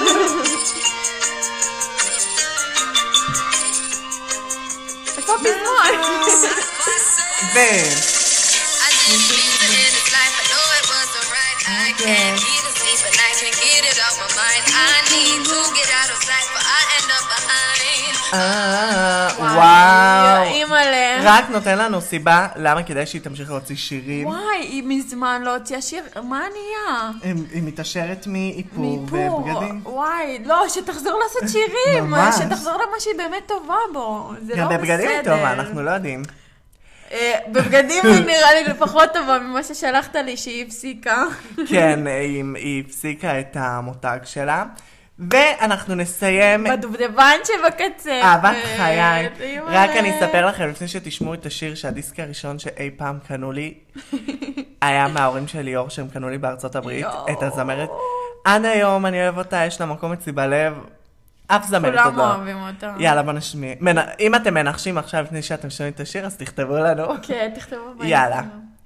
איפה הפזמון? ו... I didn't mean to end this life. I know it wasn't right. I can't even sleep at night. Can't get it off my mind. I need to get out of sight, but I end up behind. אה, וואו. אימא'לה. רק נותן לנו סיבה למה כדאי שהיא תמשיך להוציא שירים. וואי, היא מזמן לא הוציאה שיר. מה נהיה? היא היא מתעשרת מאיפור מאיפור. ובגדים. וואי, לא, שתחזור לעשות שירים. ממש. שתחזור למה שהיא באמת טובה בו. זה לא גם בסדר. בבגדים היא טובה, אנחנו לא יודעים. אה, בבגדים היא נראה לי פחות טובה ממה ששלחת לי שהיא הפסיקה. כן, היא היא הפסיקה את המותג שלה. ואנחנו נסיים בדובדבן שבקצה. אהבת חיי. אימא'לה. רק אני אספר לכם לפני שתשמעו את השיר שהדיסק הראשון שאי פעם קנו לי היה מההורים של ליאור שהם קנו לי בארצות הברית, יואו. את הזמרת. עד היום אני אוהב אותה, יש לה מקום אצלי בלב. אף זמרת עוד כולם לא. אוהבים אותה. יאללה, בוא נשמיע. מנ- אם אתם מנחשים עכשיו לפני שאתם שומעים את השיר, אז תכתבו לנו. כן, תכתבו באינסטגרם. יאללה.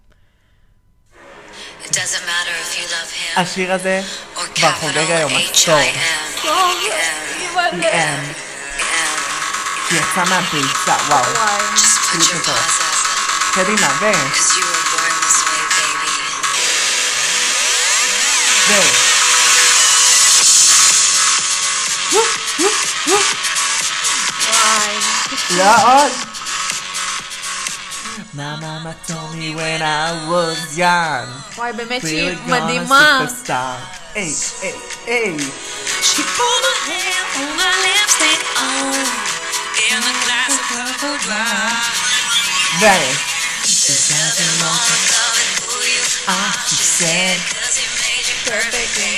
It doesn't matter if you love him השיר הזה or כבר חוגג היום capital עשור. H I M. טוב, אימא'לה. כן. כי יצא מהביצה, וואו. וואי. Just put your Beautiful. paws up, קדימה, ו... cause you were born this way, baby. ו... וואי. לא עוד. My mama told me when I was young. וואי, באמת we שהיא were gonna מדהימה. superstar. היי, היי, היי. She pulled my hair on my lipstick on in a glass of purple glass. ו... Ah, she said, 'cause it made you perfectly.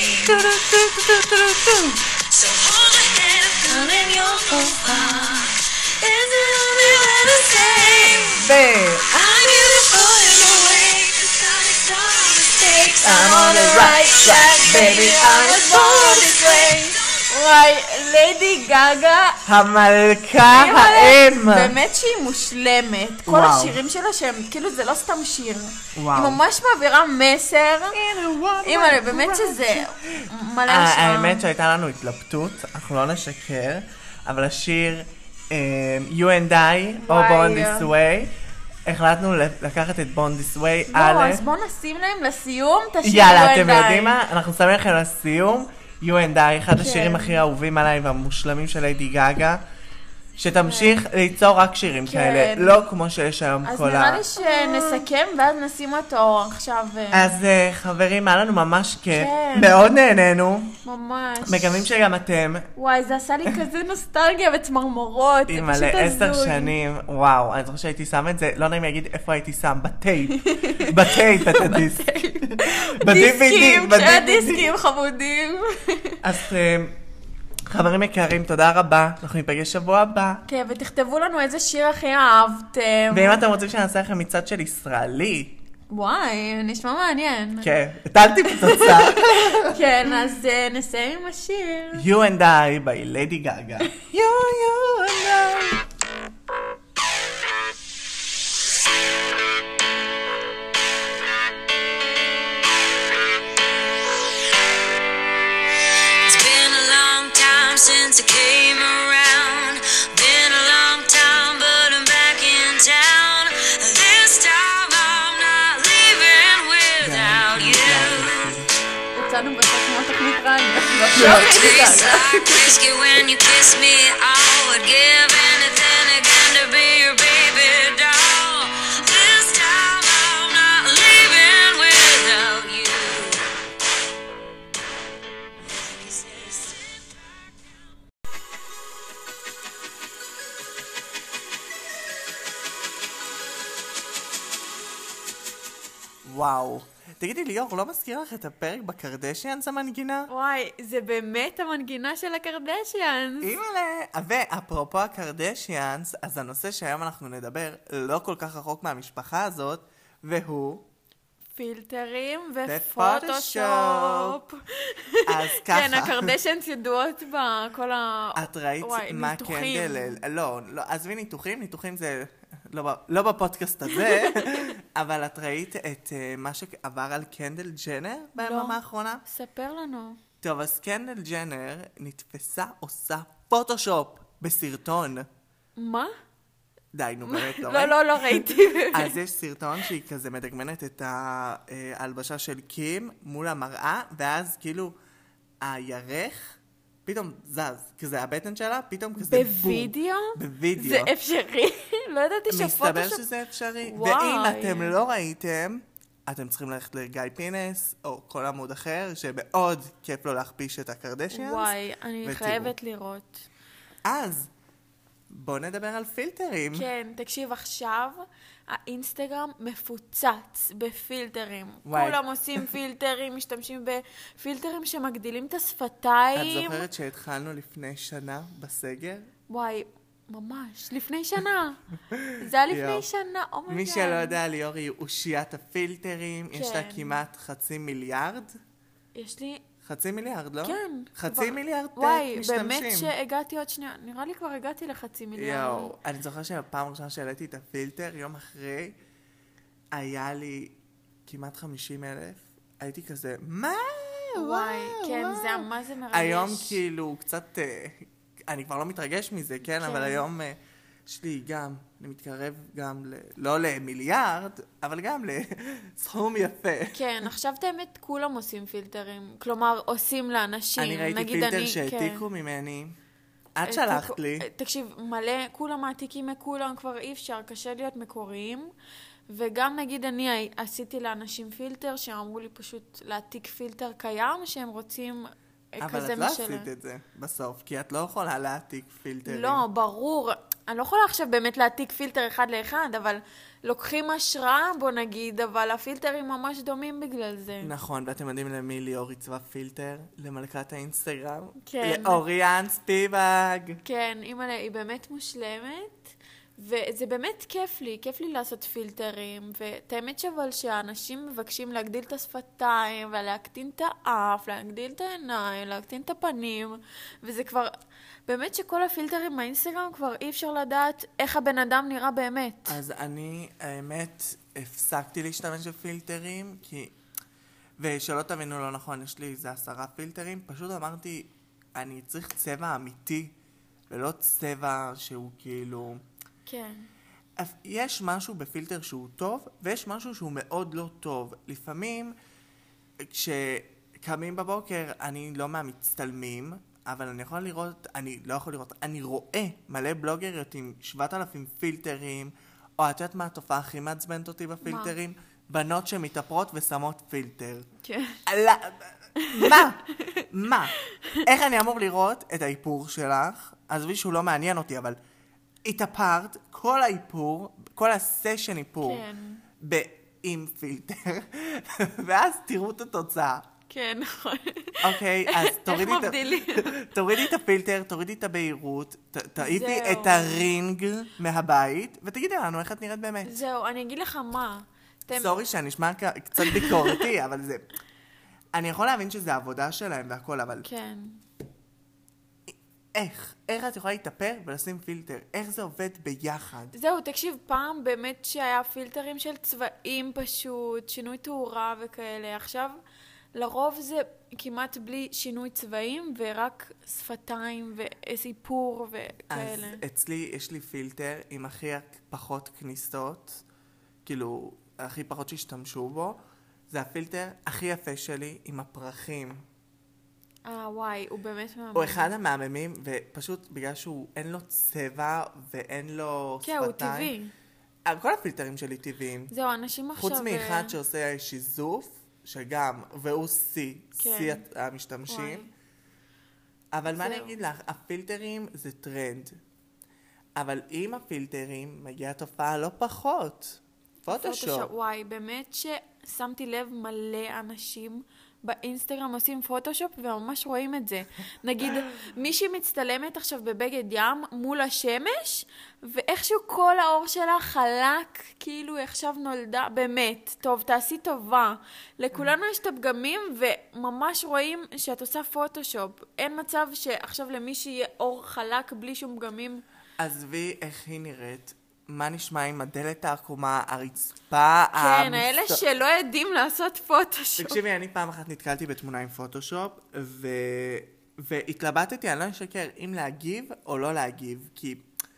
So hold your head up, girl, in your profile. Is it only way to say ו... I'm beautiful in a way? 'Cause I make all mistakes. I'm on the right track, baby, I was born this way. וואי, ליידי גגה. המלכה האם. באמת שהיא מושלמת. כל וואו. השירים שלה שהם, כאילו זה לא סתם שיר. וואו. היא ממש מעבירה מסר. אימא'לה, באמת שזה מלא השראה. האמת שהייתה לנו התלבטות, אנחנו לא נשקר, אבל השיר אה, You and I, או וואי. Born This Way, החלטנו לקחת את Born This Way לא, על... אז בואו נשים להם לסיום את השיר יאללה, You אתם and I. יודעים מה? אנחנו שמים לכם לסיום You and I, אחד כן. השירים הכי אהובים עליי והמושלמים של ליידי גגה, שתמשיך ליצור רק שירים כן. כאלה, לא כמו שיש היום אז כל נראה ה... לי שנסכם ואז נשים אותו עכשיו. אה, אז אה, חברים, היה לנו ממש כיף, כן. מאוד נהנינו, ממש. מקווים שגם אתם. וואי, זה עשה לי כזה נוסטלגיה וצמרמורות. עם זה מלא פשוט עשר הזוי. שנים, וואו, אני זוכר שהייתי שם את זה, לא נעים להגיד איפה הייתי שם, בטייפ, בטייפ את הדיסק, ב-די וי די, דיסקים, ב-די וי די. דיסקים חמודים. אז אה, חברים יקרים, תודה רבה, אנחנו ניפגש שבוע הבא, כן, ותכתבו לנו איזה שיר הכי אהבתם. ואם אתם רוצים שנעשה לכם מצד של ישראלי, וואי, נשמע מעניין. כן, הטלתי פצצה, כן, אז אה, נסיים עם השיר. You and I by ליידי גגה. You, you and I. It's been a long time since I came around. Been a long time, but יצאנו בסוף כמו תוכנית רדיו. Tastes like whiskey when you kiss me. I would give anything again to be your baby doll. This time I'm not leaving without you. וואו. תגידי ליאור, לא מזכיר לך את הפרק בקרדשיאנס המנגינה? וואי, זה באמת המנגינה של הקרדשיאנס. אימא'לה. ואפרופו הקרדשיאנס, אז הנושא שהיום אנחנו נדבר לא כל כך רחוק מהמשפחה הזאת, והוא... פילטרים ופוטושופ. ופוטושופ. אז ככה. כן, הקרדשיאנס ידועות בכל ה... את ראית וואי, מה ניתוחים. קנדל... לא, לא, עזבי ניתוחים, ניתוחים זה... לא, ב- לא בפודקאסט הזה, אבל את ראית את uh, מה שעבר על קנדל ג'נר ביממה האחרונה? ספר לנו. טוב, אז קנדל ג'נר נתפסה עושה פוטושופ בסרטון. מה? די, נו באמת, לא לא, ראית? לא, לא ראיתי. אז יש סרטון שהיא כזה מדגמנת את ההלבשה של קים מול המראה, ואז כאילו הירך פתאום זז, כזה הבטן שלה, פתאום כזה בום. בווידאו? בווידאו. זה אפשרי? לא ידעתי מסתבר שפוטושופ... שזה אפשרי. וואי. ואם אתם לא ראיתם, אתם צריכים ללכת לגיא פינס, או כל עמוד אחר, שמאוד כיף לו להכפיש את הקרדשיאנס. וואי, אני ותראו. חייבת לראות. אז, בואו נדבר על פילטרים. כן, תקשיב, עכשיו האינסטגרם מפוצץ בפילטרים. וואי. כולם עושים פילטרים, משתמשים בפילטרים שמגדילים את השפתיים. את זוכרת שהתחלנו לפני שנה בסגר? וואי, ממש, לפני שנה. זה היה לפני יואו. שנה, אומייגאד. מי שלא יודע, ליאור היא אושיית הפילטרים, יש לה כן. כמעט חצי מיליארד. יש לי... חצי מיליארד, לא? כן. חצי כבר- מיליארד וואי, משתמשים. באמת שהגעתי עוד שנייה. נראה לי כבר הגעתי לחצי מיליון. יואו, אני זוכר שהפעם הראשונה שהעליתי את הפילטר, יום אחרי, היה לי כמעט חמישים אלף. הייתי כזה, מה? וואי, וואו, כן, וואו." זה היה מה זה מרגש. היום כאילו קצת, אה, אני כבר לא מתרגש מזה, כן? כן. אבל היום אה, יש לי גם, אני מתקרב גם, ל, לא למיליארד, אבל גם לסכום יפה. כן, עכשיו את האמת כולם עושים פילטרים. כלומר, עושים לאנשים. אני ראיתי נגיד פילטר אני- שהעתיקו ממני. את העתיקו- שלחת לי. תקשיב, מלא, כולם מעתיקים מכולם, כבר אי אפשר, קשה להיות מקוריים. וגם נגיד אני עשיתי לאנשים פילטר, שהם אמרו לי פשוט להעתיק פילטר קיים, שהם רוצים אה, אבל כזה את לא משלהם. עשית את זה בסוף, כי את לא יכולה להעתיק פילטרים. לא, ברור. אני לא יכולה עכשיו באמת להעתיק פילטר אחד לאחד, אבל לוקחים השראה, בוא נגיד, אבל הפילטרים ממש דומים בגלל זה. נכון, ואתם יודעים למי ליאור עיצבה פילטר? למלכת האינסטגרם? כן. לאוריאן ספיבג. כן, אימא'לה, היא באמת מושלמת, וזה באמת כיף לי, כיף לי לעשות פילטרים, ואת האמת אבל שהאנשים מבקשים להגדיל את השפתיים, ולהקטין את האף, להגדיל את העיניים, להקטין את הפנים, וזה כבר, באמת שכל הפילטרים מהאינסטגרם כבר אי אפשר לדעת איך הבן אדם נראה באמת. אז אני, האמת, הפסקתי להשתמש בפילטרים, כי... ושלא תבינו לא נכון, יש לי איזה עשרה פילטרים, פשוט אמרתי, אני צריך צבע אמיתי, ולא צבע שהוא כאילו... כן. אז יש משהו בפילטר שהוא טוב, ויש משהו שהוא מאוד לא טוב. לפעמים, כשקמים בבוקר, אני לא מהמצטלמים, אבל אני יכול לראות, אני לא יכול לראות, אני רואה מלא בלוגריות עם שבעת אלפים פילטרים, או את יודעת מה התופעה הכי מעצבנת אותי בפילטרים? בנות שמתאפרות ושמות פילטר. כן. לא, מה? מה? איך אני אמור לראות את האיפור שלך? עזבי שהוא לא מעניין אותי, אבל התאפרת, כל האיפור, כל הסשן איפור, כן. ב- עם פילטר, ואז תראו את התוצאה. כן, נכון. אוקיי, אז תורידי איך את ה- מבדילים? תורידי את הפילטר, תורידי את הבהירות, ת- תעיפי זהו. את הרינג מהבית, ותגידי לנו איך את נראית באמת. זהו, אני אגיד לך מה. אתם- סורי שאני נשמע כ- קצת ביקורתי, אבל זה... אני יכול להבין שזה העבודה שלהם והכל, אבל כן. איך? איך את יכולה להתאפר ולשים פילטר? איך זה עובד ביחד? זהו, תקשיב, פעם באמת שהיה פילטרים של צבעים פשוט, שינוי תאורה וכאלה. עכשיו, לרוב זה כמעט בלי שינוי צבעים, ורק שפתיים וסיפור אז וכאלה. אצלי יש לי פילטר עם הכי פחות כניסות, כאילו, הכי פחות שהשתמשו בו, זה הפילטר הכי יפה שלי עם הפרחים. אה, וואי, הוא באמת מהמם. הוא אחד המהממים, ופשוט בגלל שהוא אין לו צבע ואין לו כן, שפתיים. הוא טבעי. כל הפילטרים שלי טבעיים. זהו, אנשים עכשיו... חוץ מאחד שעושה שיזוף, שגם, והוא שיא, כן. שיא המשתמשים. וואי. אבל מה אני זהו. אגיד לך, הפילטרים זה טרנד. אבל עם הפילטרים מגיעה תופעה לא פחות. פוטושופ. וואי, באמת ששמתי לב מלא אנשים באינסטגרם עושים פוטושופ וממש רואים את זה. נגיד, מישהי מצטלמת עכשיו בבגד ים מול השמש, ואיכשהו כל האור שלה חלק, כאילו היא עכשיו נולדה, באמת. טוב, תעשי טובה. לכולנו יש את הפגמים, וממש רואים שאת עושה פוטושופ. אין מצב שעכשיו למישהי יהיה אור חלק בלי שום פגמים. עזבי איך היא נראית. מה נשמע עם הדלת העקומה, הרצפה... כן, האלה שלא יודעים לעשות פוטושופ. תקשיבי, אני פעם אחת נתקלתי בתמונה עם פוטושופ, ו... והתלבטתי, אני לא אשקר, אם להגיב או לא להגיב, כי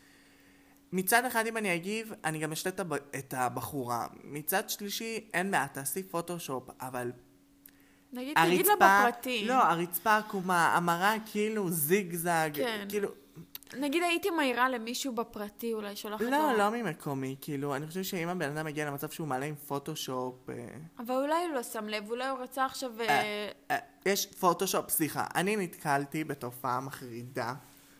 מצד אחד אם אני אגיב, אני גם אשתה את הבחורה. מצד שלישי, אין בעיה, תעשי פוטושופ, אבל... נגיד, תגיד לה בפרטי. לא, הרצפה עקומה, המראה כאילו זיגזג, כן. כאילו... נגיד הייתי מהירה למישהו בפרטי, אולי שולחת לו. לא, לא ממקומי, כאילו, אני חושב שאם הבן אדם מגיע למצב שהוא מעלה עם פוטושופ... אבל אולי הוא לא שם לב, אולי הוא רצה עכשיו... אה, אה, יש פוטושופ, סליחה, אני נתקלתי בתופעה מחרידה,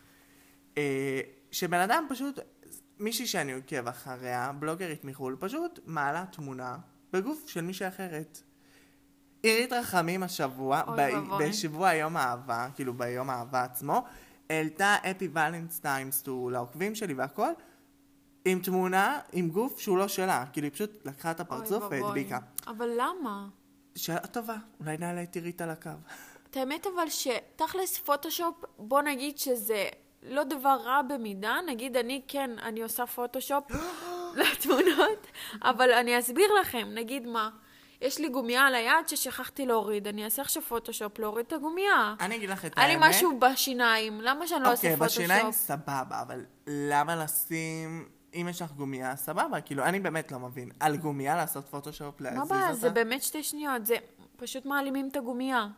אה, שבן אדם פשוט, מישהי שאני עוקב אחריה, בלוגרית מחול, פשוט מעלה תמונה בגוף של מישהי אחרת. עירית רחמים השבוע, ב- בשבוע יום האהבה, כאילו ביום האהבה עצמו, העלתה אפי ולנסטיימס לעוקבים שלי והכל, עם תמונה, עם גוף שהוא לא שלה. כאילו היא פשוט לקחה את הפרצוף והדביקה. אבל למה? שאלה טובה, אולי נעלה את עירית על הקו. את האמת אבל שתכלס פוטושופ, בוא נגיד שזה לא דבר רע במידה, נגיד אני כן, אני עושה פוטושופ לתמונות, אבל אני אסביר לכם, נגיד מה, יש לי גומיה על היד ששכחתי להוריד, אני אעשה עכשיו פוטושופ להוריד את הגומיה. אני אגיד לך את האמת. האמת. היה לי משהו בשיניים, למה שאני לא אעשה פוטושופ? אוקיי, בשיניים סבבה, אבל למה לשים, אם יש לך גומיה, סבבה, כאילו אני באמת לא מבין, על גומיה לעשות פוטושופ, להזיז אותה? מה בעיה, זה באמת שתי שניות, זה פשוט מעלימים את הגומיה.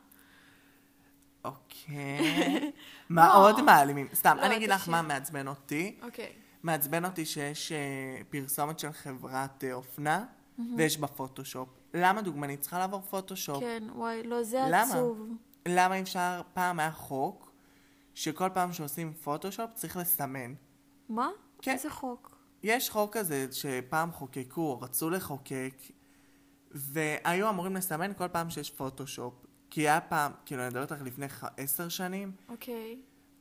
אוקיי. מה עוד מעלימים? סתם, לא, אני אגיד לך תקשיב. מה מעצבן אותי. אוקיי. מעצבן אותי שיש אה, פרסומת של חברת אה, אופנה, ויש בה פוטושופ. למה דוגמנית צריכה לעבור פוטושופ? כן, וואי, לא, זה למה? עצוב. למה אי אפשר, פעם היה חוק, שכל פעם שעושים פוטושופ צריך לסמן. מה? כן. איזה חוק? יש חוק כזה שפעם חוקקו, או רצו לחוקק, והיו אמורים לסמן כל פעם שיש פוטושופ. כי היה פעם, כאילו אני מדברת לך לפני עשר שנים, אוקיי.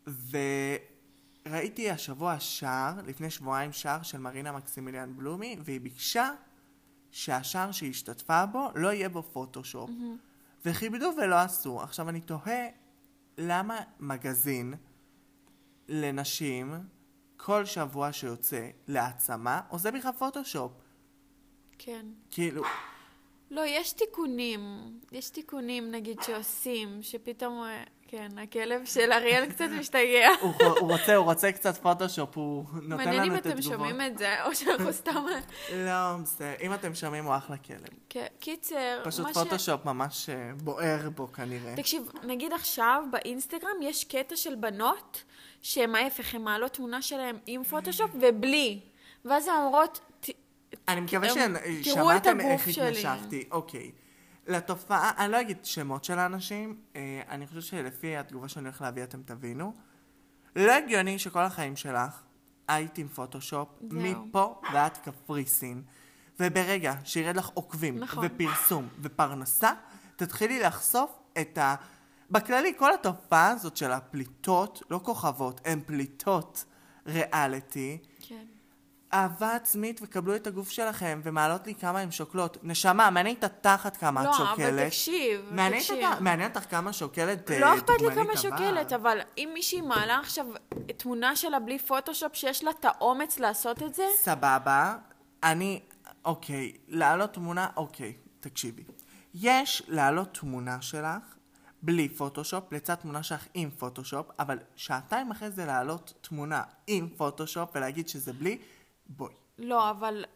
וראיתי השבוע שער, לפני שבועיים שער של מרינה מקסימיליאן בלומי, והיא ביקשה שהשער שהיא השתתפה בו לא יהיה בו פוטושופ. Mm-hmm. וכיבדו ולא עשו. עכשיו אני תוהה למה מגזין לנשים כל שבוע שיוצא להעצמה עושה בכלל פוטושופ. כן. כאילו... לא, יש תיקונים. יש תיקונים, נגיד, שעושים, שפתאום, כן, הכלב של אריאל קצת משתגע. הוא, הוא, רוצה, הוא רוצה קצת פוטושופ, הוא נותן לנו את התגובות. מעניין אם אתם שומעים את זה, או שאנחנו סתם... לא, בסדר. אם אתם שומעים, הוא אחלה כלב. כן, קיצר, פשוט מה פוטושופ ממש אה, בוער בו כנראה. תקשיב, נגיד עכשיו באינסטגרם יש קטע של בנות, שהן ההפך, הן מעלות תמונה שלהן עם פוטושופ ובלי. ואז הן אומרות... אני מקווה תראו את ששמעתם הגוף איך שלי. התנשפתי. אוקיי. לתופעה, אני לא אגיד שמות של האנשים, אה, אני חושב שלפי התגובה שאני הולך להביא אתם תבינו. לא הגיוני שכל החיים שלך היית עם פוטושופ, זהו. מפה ועד קפריסין. וברגע שירד לך עוקבים, נכון. ופרסום ופרנסה, תתחילי לחשוף את ה... בכללי, כל התופעה הזאת של הפליטות, לא כוכבות, הן פליטות ריאליטי, כן. אהבה עצמית וקבלו את הגוף שלכם, ומעלות לי כמה הן שוקלות. נשמה, מעניין את התחת כמה את לא, שוקלת. אבל תקשיב, מעניין תקשיב. את- מעניין אותך כמה שוקלת לא אה, אכפת לי דוגמנית כמה אבל. שוקלת, אבל אם מישהי מעלה עכשיו תמונה שלה בלי פוטושופ, שיש לה את האומץ לעשות את זה, סבבה, אני, אוקיי, להעלות תמונה, אוקיי, תקשיבי. יש להעלות תמונה שלך בלי פוטושופ, לצד תמונה שלך עם פוטושופ, אבל שעתיים אחרי זה להעלות תמונה עם פוטושופ ולהגיד שזה בלי, בואי. לא, אבל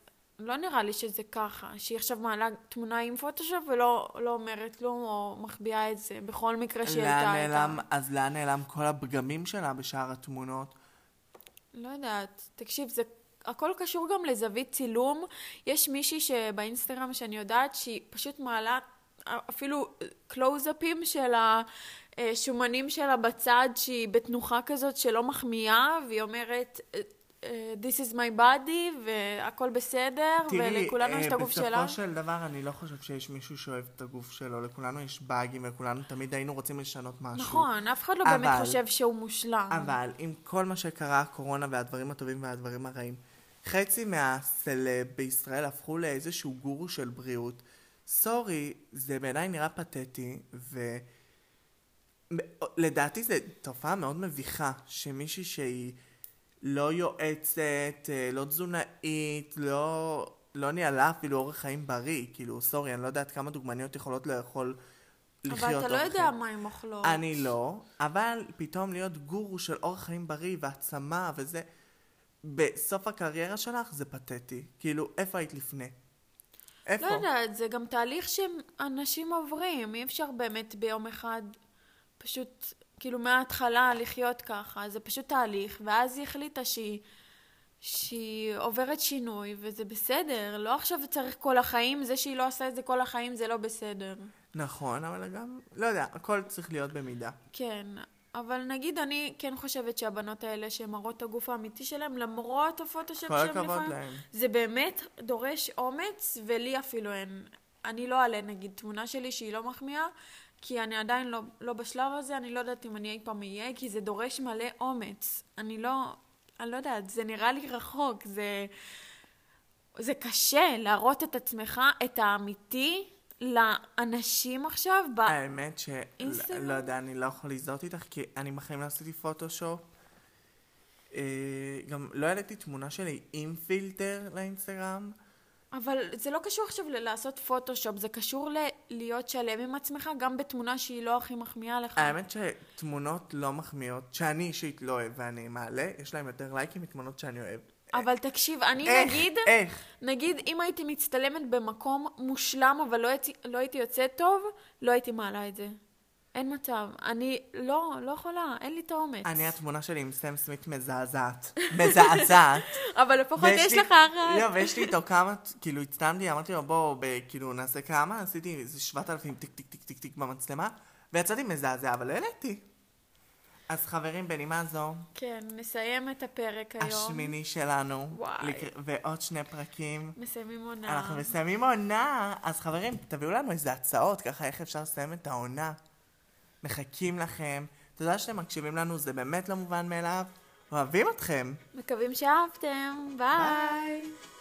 לא נראה לי שזה ככה, שהיא עכשיו מעלה תמונה עם פוטושופ ולא לא אומרת כלום או מחביאה את זה, בכל מקרה שהיא לאן הייתה נעלם, הייתה. אז לאן נעלם כל הפגמים שלה בשאר התמונות? לא יודעת, תקשיב, זה הכל קשור גם לזווית צילום. יש מישהי שבאינסטגרם שאני יודעת שהיא פשוט מעלה אפילו קלוזאפים של השומנים שלה בצד, שהיא בתנוחה כזאת שלא מחמיאה, והיא אומרת this is my body והכל בסדר, ולכולנו יש את הגוף שלה. בסופו של דבר אני לא חושב שיש מישהו שאוהב את הגוף שלו, לכולנו יש באגים וכולנו תמיד היינו רוצים לשנות משהו. נכון, אף אחד לא באמת חושב שהוא מושלם. אבל עם כל מה שקרה, הקורונה והדברים הטובים והדברים הרעים, חצי מהסלב בישראל הפכו לאיזשהו גורו של בריאות. סורי, זה בעיניי נראה פתטי, ולדעתי זו תופעה מאוד מביכה, שמישהי שהיא לא יועצת, לא תזונאית, לא, לא ניהלה אפילו אורח חיים בריא. כאילו, סורי, אני לא יודעת כמה דוגמניות יכולות לאכול לחיות אבל אורח אתה לא חיים. יודע מה הן אוכלות. אני לא, אבל פתאום להיות גורו של אורח חיים בריא והעצמה וזה, בסוף הקריירה שלך זה פתטי. כאילו, איפה היית לפני? איפה? לא יודעת, זה גם תהליך שאנשים עוברים. אי אפשר באמת ביום אחד פשוט, כאילו מההתחלה לחיות ככה. זה פשוט תהליך, ואז היא החליטה שהיא, שהיא עוברת שינוי, וזה בסדר. לא עכשיו צריך כל החיים, זה שהיא לא עושה את זה כל החיים זה לא בסדר. נכון, אבל גם, לא יודע, הכל צריך להיות במידה. כן, אבל נגיד אני כן חושבת שהבנות האלה שמראות את הגוף האמיתי שלהם, למרות הפוטושופ כל שלהם הכבוד לפעמים, להם. זה באמת דורש אומץ, ולי אפילו אין. אני לא אעלה נגיד תמונה שלי שהיא לא מחמיאה, כי אני עדיין לא, לא בשלב הזה, אני לא יודעת אם אני אי פעם אהיה, כי זה דורש מלא אומץ. אני לא, אני לא יודעת, זה נראה לי רחוק, זה, זה קשה להראות את עצמך, את האמיתי, לאנשים עכשיו ב... האמת ש... אינסטגרם? לא יודע, אני לא יכול להזדהות איתך, כי אני בחיים לא עשיתי פוטושופ. אה, גם לא העליתי תמונה שלי עם פילטר לאינסטגרם. אבל זה לא קשור עכשיו לעשות פוטושופ, זה קשור ל- להיות שלם עם עצמך, גם בתמונה שהיא לא הכי מחמיאה לך. האמת שתמונות לא מחמיאות, שאני אישית לא אוהב ואני מעלה, יש להם יותר לייקים מתמונות שאני אוהב. אבל תקשיב, אני איך? נגיד, איך? נגיד אם הייתי מצטלמת במקום מושלם, אבל לא הייתי, לא הייתי יוצאת טוב, לא הייתי מעלה את זה. אין מצב. אני לא, לא יכולה, אין לי את האומץ. אני התמונה שלי עם סם סמית מזעזעת. מזעזעת. אבל לפחות ויש יש לי- לך אחת. לא, ויש לי איתו כמה, כאילו הצטלמתי, אמרתי לו בואו, ב- כאילו נעשה כמה, עשיתי איזה שבעת אלפים טיק טיק טיק טיק טיק במצלמה, ויצאתי מזעזע, אבל לא העליתי. אז חברים, בנימה זו, כן, נסיים את הפרק היום. השמיני שלנו, וואי. לק- ועוד שני פרקים. מסיימים עונה. אנחנו מסיימים עונה, אז חברים, תביאו לנו איזה הצעות, ככה איך אפשר לסיים את העונה. מחכים לכם. תודה שאתם מקשיבים לנו, זה באמת לא מובן מאליו. אוהבים אתכם. מקווים שאהבתם. ביי.